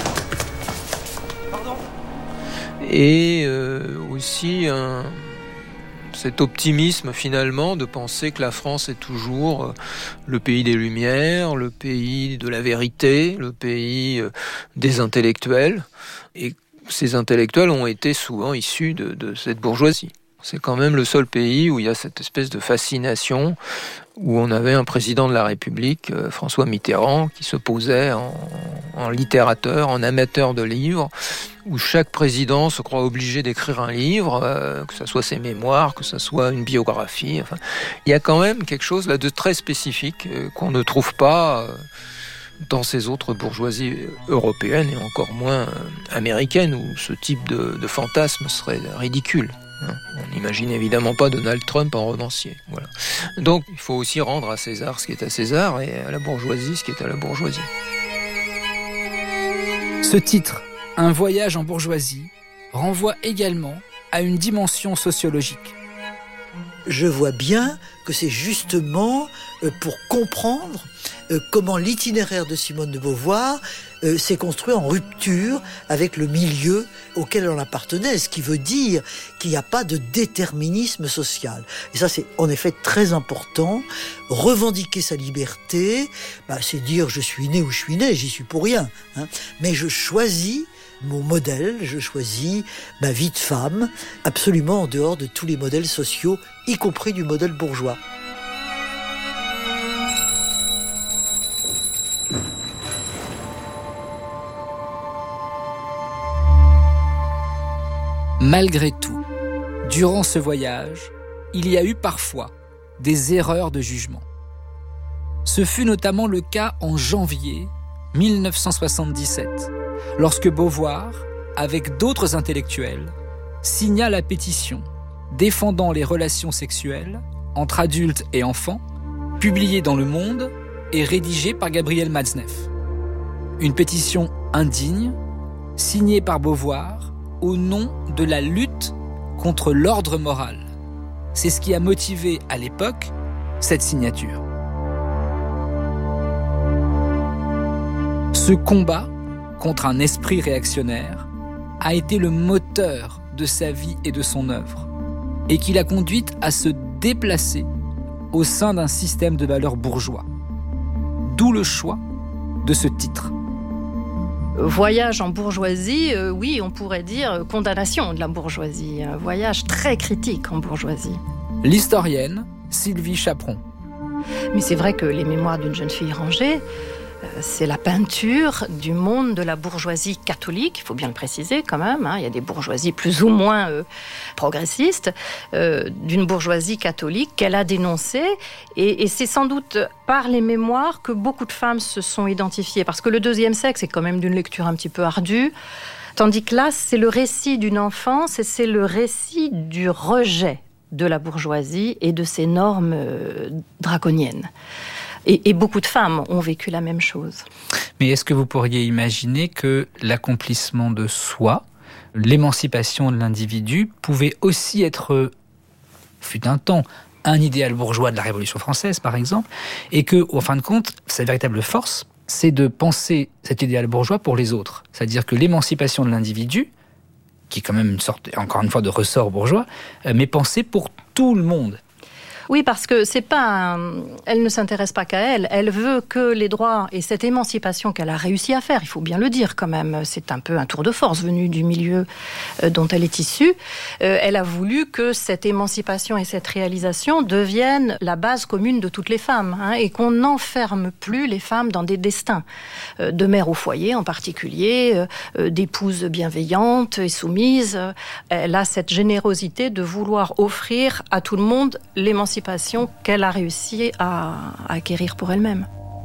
Et aussi cet optimisme finalement de penser que la France est toujours le pays des Lumières, le pays de la vérité, le pays des intellectuels. Et ces intellectuels ont été souvent issus de cette bourgeoisie. C'est quand même le seul pays où il y a cette espèce de fascination, où on avait un président de la République, François Mitterrand, qui se posait en littérateur, en amateur de livres, où chaque président se croit obligé d'écrire un livre, que ce soit ses mémoires, que ce soit une biographie. Enfin, il y a quand même quelque chose là de très spécifique qu'on ne trouve pas dans ces autres bourgeoisies européennes et encore moins américaines, où ce type de fantasme serait ridicule. On n'imagine évidemment pas Donald Trump en romancier. Voilà. Donc il faut aussi rendre à César ce qui est à César et à la bourgeoisie ce qui est à la bourgeoisie. Ce titre, Un voyage en bourgeoisie, renvoie également à une dimension sociologique. Je vois bien que c'est justement pour comprendre comment l'itinéraire de Simone de Beauvoir s'est construit en rupture avec le milieu auquel on appartenait, ce qui veut dire qu'il n'y a pas de déterminisme social. Et ça, c'est en effet très important. Revendiquer sa liberté, c'est dire je suis né où je suis né, j'y suis pour rien. Mais je choisis mon modèle, je choisis ma vie de femme, absolument en dehors de tous les modèles sociaux, y compris du modèle bourgeois. Malgré tout, durant ce voyage, il y a eu parfois des erreurs de jugement. Ce fut notamment le cas en janvier 1977, lorsque Beauvoir, avec d'autres intellectuels, signa la pétition défendant les relations sexuelles entre adultes et enfants, publiée dans Le Monde et rédigée par Gabriel Matzneff. Une pétition indigne, signée par Beauvoir au nom de la lutte contre l'ordre moral. C'est ce qui a motivé à l'époque cette signature. Ce combat contre un esprit réactionnaire a été le moteur de sa vie et de son œuvre, et qui l'a conduite à se déplacer au sein d'un système de valeurs bourgeois. D'où le choix de ce titre. Voyage en bourgeoisie, oui, on pourrait dire condamnation de la bourgeoisie. Un voyage très critique en bourgeoisie. L'historienne Sylvie Chaperon. Mais c'est vrai que les mémoires d'une jeune fille rangée, c'est la peinture du monde de la bourgeoisie catholique, il faut bien le préciser quand même, il y a des bourgeoisies plus ou moins progressistes, d'une bourgeoisie catholique qu'elle a dénoncée, et c'est sans doute par les mémoires que beaucoup de femmes se sont identifiées, parce que le deuxième sexe est quand même d'une lecture un petit peu ardue, tandis que là, c'est le récit d'une enfance, et c'est le récit du rejet de la bourgeoisie et de ses normes draconiennes. Et beaucoup de femmes ont vécu la même chose. Mais est-ce que vous pourriez imaginer que l'accomplissement de soi, l'émancipation de l'individu, pouvait aussi être, fut un temps, un idéal bourgeois de la Révolution française, par exemple, et que, en fin de compte, sa véritable force, c'est de penser cet idéal bourgeois pour les autres. C'est-à-dire que l'émancipation de l'individu, qui est quand même une sorte, encore une fois, de ressort bourgeois, mais pensée pour tout le monde. Oui, parce que elle ne s'intéresse pas qu'à elle. Elle veut que les droits et cette émancipation qu'elle a réussi à faire, il faut bien le dire quand même, c'est un peu un tour de force venu du milieu dont elle est issue. Elle a voulu que cette émancipation et cette réalisation deviennent la base commune de toutes les femmes, et qu'on n'enferme plus les femmes dans des destins de mères au foyer en particulier, d'épouses bienveillantes et soumises. Elle a cette générosité de vouloir offrir à tout le monde l'émancipation qu'elle a réussi à acquérir pour elle-même.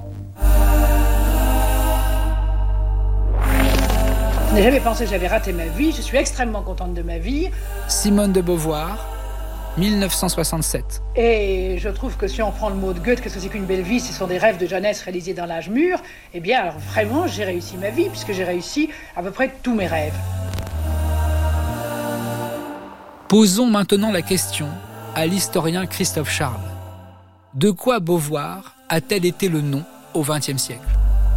Je n'ai jamais pensé que j'avais raté ma vie, je suis extrêmement contente de ma vie. Simone de Beauvoir, 1967. Et je trouve que si on prend le mot de Goethe, qu'est-ce que c'est qu'une belle vie, ce sont des rêves de jeunesse réalisés dans l'âge mûr, eh bien alors vraiment j'ai réussi ma vie, puisque j'ai réussi à peu près tous mes rêves. Posons maintenant la question à l'historien Christophe Charles. De quoi Beauvoir a-t-elle été le nom au XXe siècle ?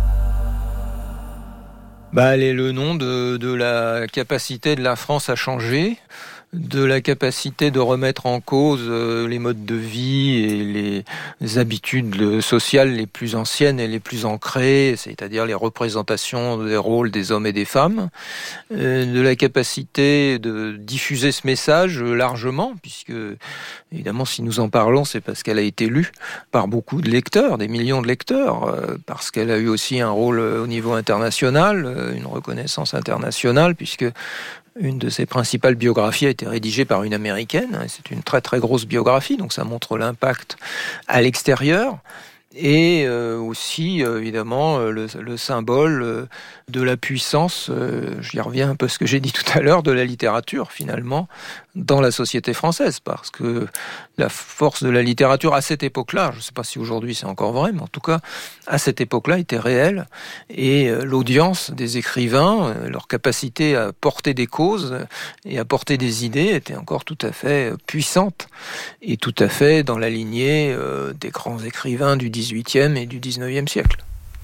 Elle est le nom de la capacité de la France à changer, de la capacité de remettre en cause les modes de vie et les habitudes sociales les plus anciennes et les plus ancrées, c'est-à-dire les représentations des rôles des hommes et des femmes, de la capacité de diffuser ce message largement, puisque évidemment si nous en parlons c'est parce qu'elle a été lue par beaucoup de lecteurs, des millions de lecteurs, parce qu'elle a eu aussi un rôle au niveau international, une reconnaissance internationale, puisque une de ses principales biographies a été rédigée par une Américaine. C'est une très très grosse biographie, donc ça montre l'impact à l'extérieur. Et aussi, évidemment, le symbole de la puissance, j'y reviens un peu à ce que j'ai dit tout à l'heure, de la littérature, finalement, dans la société française. Parce que la force de la littérature, à cette époque-là, je ne sais pas si aujourd'hui c'est encore vrai, mais en tout cas, à cette époque-là, était réelle. Et l'audience des écrivains, leur capacité à porter des causes et à porter des idées était encore tout à fait puissante. Et tout à fait dans la lignée des grands écrivains du XVIIIe et du XIXe siècle.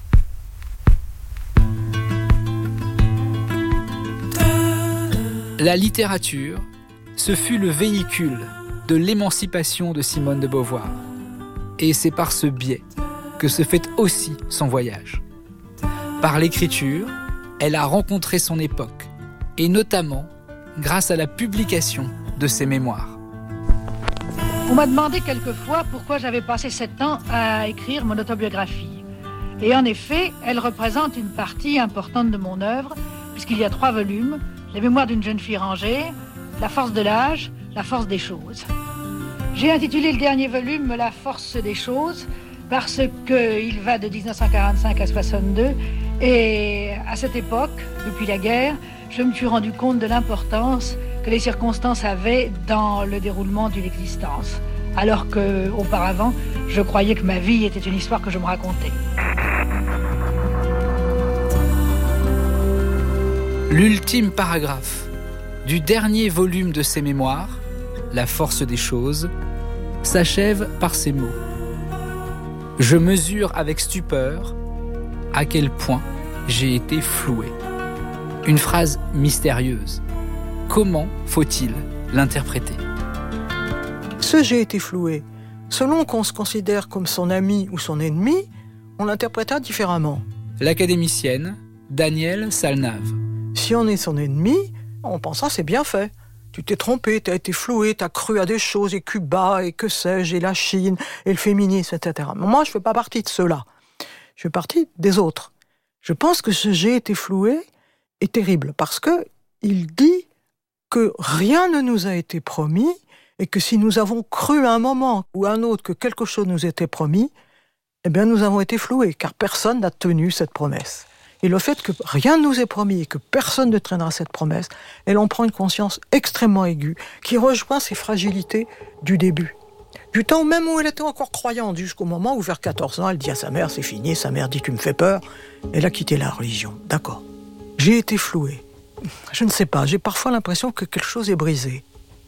La littérature, ce fut le véhicule de l'émancipation de Simone de Beauvoir. Et c'est par ce biais que se fait aussi son voyage. Par l'écriture, elle a rencontré son époque, et notamment grâce à la publication de ses mémoires. On m'a demandé quelquefois pourquoi j'avais passé 7 ans à écrire mon autobiographie. Et en effet, elle représente une partie importante de mon œuvre, puisqu'il y a 3 volumes, Les mémoires d'une jeune fille rangée, La force de l'âge, La force des choses. J'ai intitulé le dernier volume La force des choses, parce qu'il va de 1945 à 62, et à cette époque, depuis la guerre, je me suis rendu compte de l'importance que les circonstances avaient dans le déroulement d'une existence. Alors qu'auparavant, je croyais que ma vie était une histoire que je me racontais. L'ultime paragraphe du dernier volume de ses mémoires, La force des choses, s'achève par ces mots. Je mesure avec stupeur à quel point j'ai été floué. Une phrase mystérieuse. Comment faut-il l'interpréter ? Ce j'ai été floué, selon qu'on se considère comme son ami ou son ennemi, on l'interprétera différemment. L'académicienne Danielle Salnave. Si on est son ennemi, on pensera c'est bien fait. Tu t'es trompé, t'as été floué, t'as cru à des choses, et Cuba, et que sais-je, et la Chine, et le féminisme, etc. Mais moi, je fais pas partie de ceux-là. Je fais partie des autres. Je pense que ce j'ai été floué est terrible, parce que il dit que rien ne nous a été promis, et que si nous avons cru à un moment ou à un autre que quelque chose nous était promis, eh bien nous avons été floués, car personne n'a tenu cette promesse. Et le fait que rien ne nous est promis et que personne ne traînera cette promesse, elle en prend une conscience extrêmement aiguë, qui rejoint ses fragilités du début. Du temps même où elle était encore croyante, jusqu'au moment où, vers 14 ans, elle dit à sa mère, c'est fini, sa mère dit, tu me fais peur. Elle a quitté la religion, d'accord. J'ai été flouée. Je ne sais pas, j'ai parfois l'impression que quelque chose est brisé.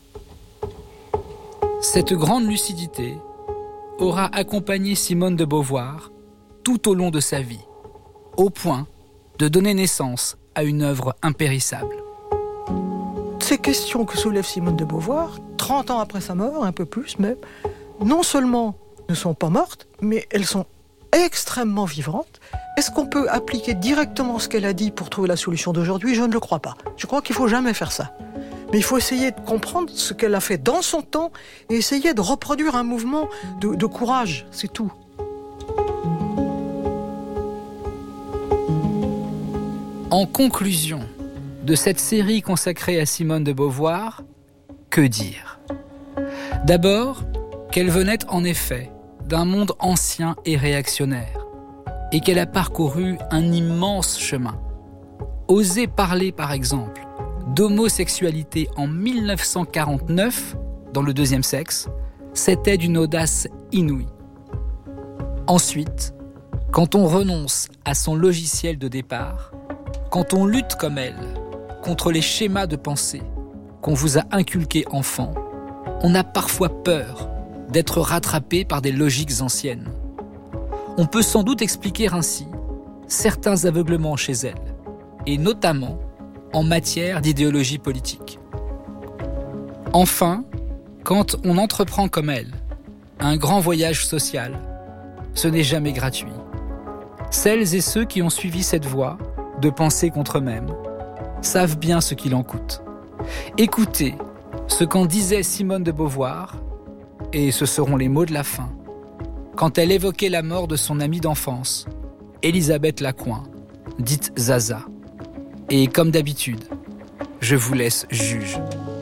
Cette grande lucidité aura accompagné Simone de Beauvoir tout au long de sa vie, au point de donner naissance à une œuvre impérissable. Ces questions que soulève Simone de Beauvoir, 30 ans après sa mort, un peu plus même, non seulement ne sont pas mortes, mais elles sont extrêmement vivantes. Est-ce qu'on peut appliquer directement ce qu'elle a dit pour trouver la solution d'aujourd'hui ? Je ne le crois pas. Je crois qu'il ne faut jamais faire ça. Mais il faut essayer de comprendre ce qu'elle a fait dans son temps et essayer de reproduire un mouvement de courage, c'est tout. En conclusion de cette série consacrée à Simone de Beauvoir, que dire ? D'abord, qu'elle venait en effet d'un monde ancien et réactionnaire, et qu'elle a parcouru un immense chemin. Oser parler, par exemple, d'homosexualité en 1949, dans le deuxième sexe, c'était d'une audace inouïe. Ensuite, quand on renonce à son logiciel de départ, quand on lutte comme elle contre les schémas de pensée qu'on vous a inculqués enfant, on a parfois peur d'être rattrapé par des logiques anciennes. On peut sans doute expliquer ainsi certains aveuglements chez elle, et notamment en matière d'idéologie politique. Enfin, quand on entreprend comme elle un grand voyage social, ce n'est jamais gratuit. Celles et ceux qui ont suivi cette voie de penser contre eux-mêmes savent bien ce qu'il en coûte. Écoutez ce qu'en disait Simone de Beauvoir, et ce seront les mots de la fin, quand elle évoquait la mort de son amie d'enfance, Élisabeth Lacoin, dite Zaza. Et comme d'habitude, je vous laisse juge.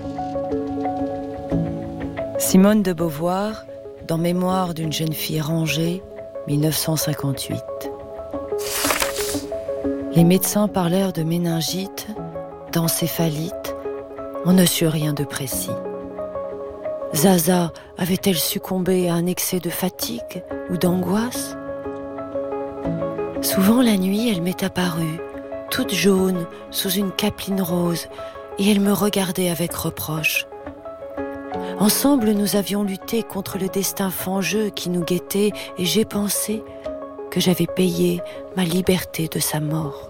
Simone de Beauvoir, dans Mémoire d'une jeune fille rangée, 1958. Les médecins parlèrent de méningite, d'encéphalite, on ne sut rien de précis. Zaza avait-elle succombé à un excès de fatigue ou d'angoisse ? Souvent la nuit, elle m'est apparue, toute jaune, sous une capeline rose, et elle me regardait avec reproche. Ensemble, nous avions lutté contre le destin fangeux qui nous guettait, et j'ai pensé que j'avais payé ma liberté de sa mort.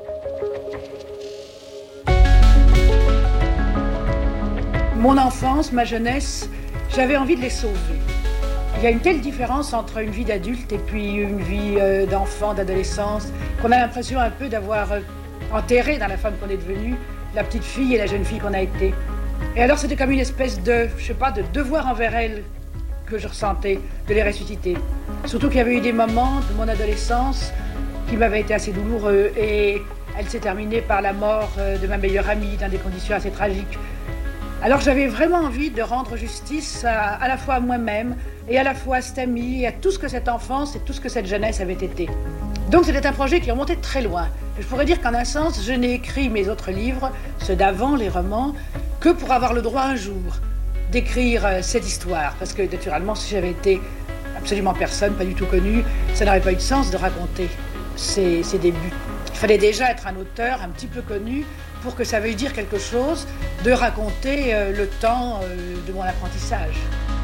Mon enfance, ma jeunesse, j'avais envie de les sauver. Il y a une telle différence entre une vie d'adulte et puis une vie d'enfant, d'adolescence, qu'on a l'impression un peu d'avoir enterré dans la femme qu'on est devenue, la petite fille et la jeune fille qu'on a été. Et alors c'était comme une espèce de, de devoir envers elle que je ressentais, de les ressusciter. Surtout qu'il y avait eu des moments de mon adolescence qui m'avaient été assez douloureux, et elle s'est terminée par la mort de ma meilleure amie dans des conditions assez tragiques. Alors j'avais vraiment envie de rendre justice à la fois à moi-même et à la fois à cette amie et à tout ce que cette enfance et tout ce que cette jeunesse avait été. Donc c'était un projet qui remontait très loin. Je pourrais dire qu'en un sens, je n'ai écrit mes autres livres, ceux d'avant, les romans, que pour avoir le droit un jour d'écrire cette histoire. Parce que naturellement, si j'avais été absolument personne, pas du tout connue, ça n'aurait pas eu de sens de raconter ces débuts. Il fallait déjà être un auteur un petit peu connu pour que ça veuille dire quelque chose de raconter le temps de mon apprentissage.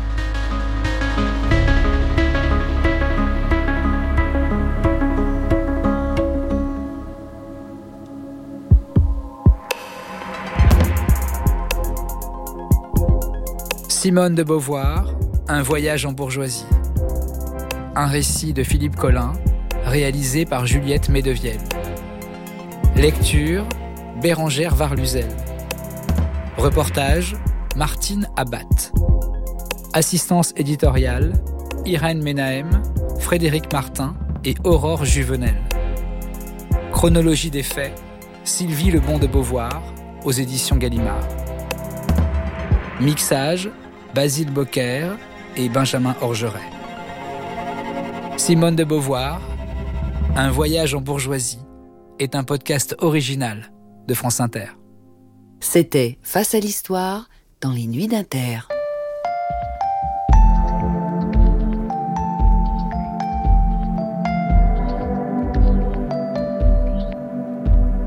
Simone de Beauvoir, un voyage en bourgeoisie. Un récit de Philippe Collin, réalisé par Juliette Medevielle. Lecture, Bérangère Varluzel. Reportage, Martine Abat. Assistance éditoriale, Irène Menahem, Frédéric Martin et Aurore Juvenel. Chronologie des faits, Sylvie Lebon de Beauvoir, aux éditions Gallimard. Mixage, Basile Bocquer et Benjamin Orgeret. Simone de Beauvoir, un voyage en bourgeoisie, est un podcast original de France Inter. C'était Face à l'Histoire dans les Nuits d'Inter.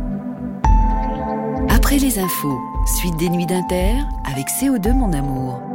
Après les infos, suite des Nuits d'Inter avec CO2 Mon Amour.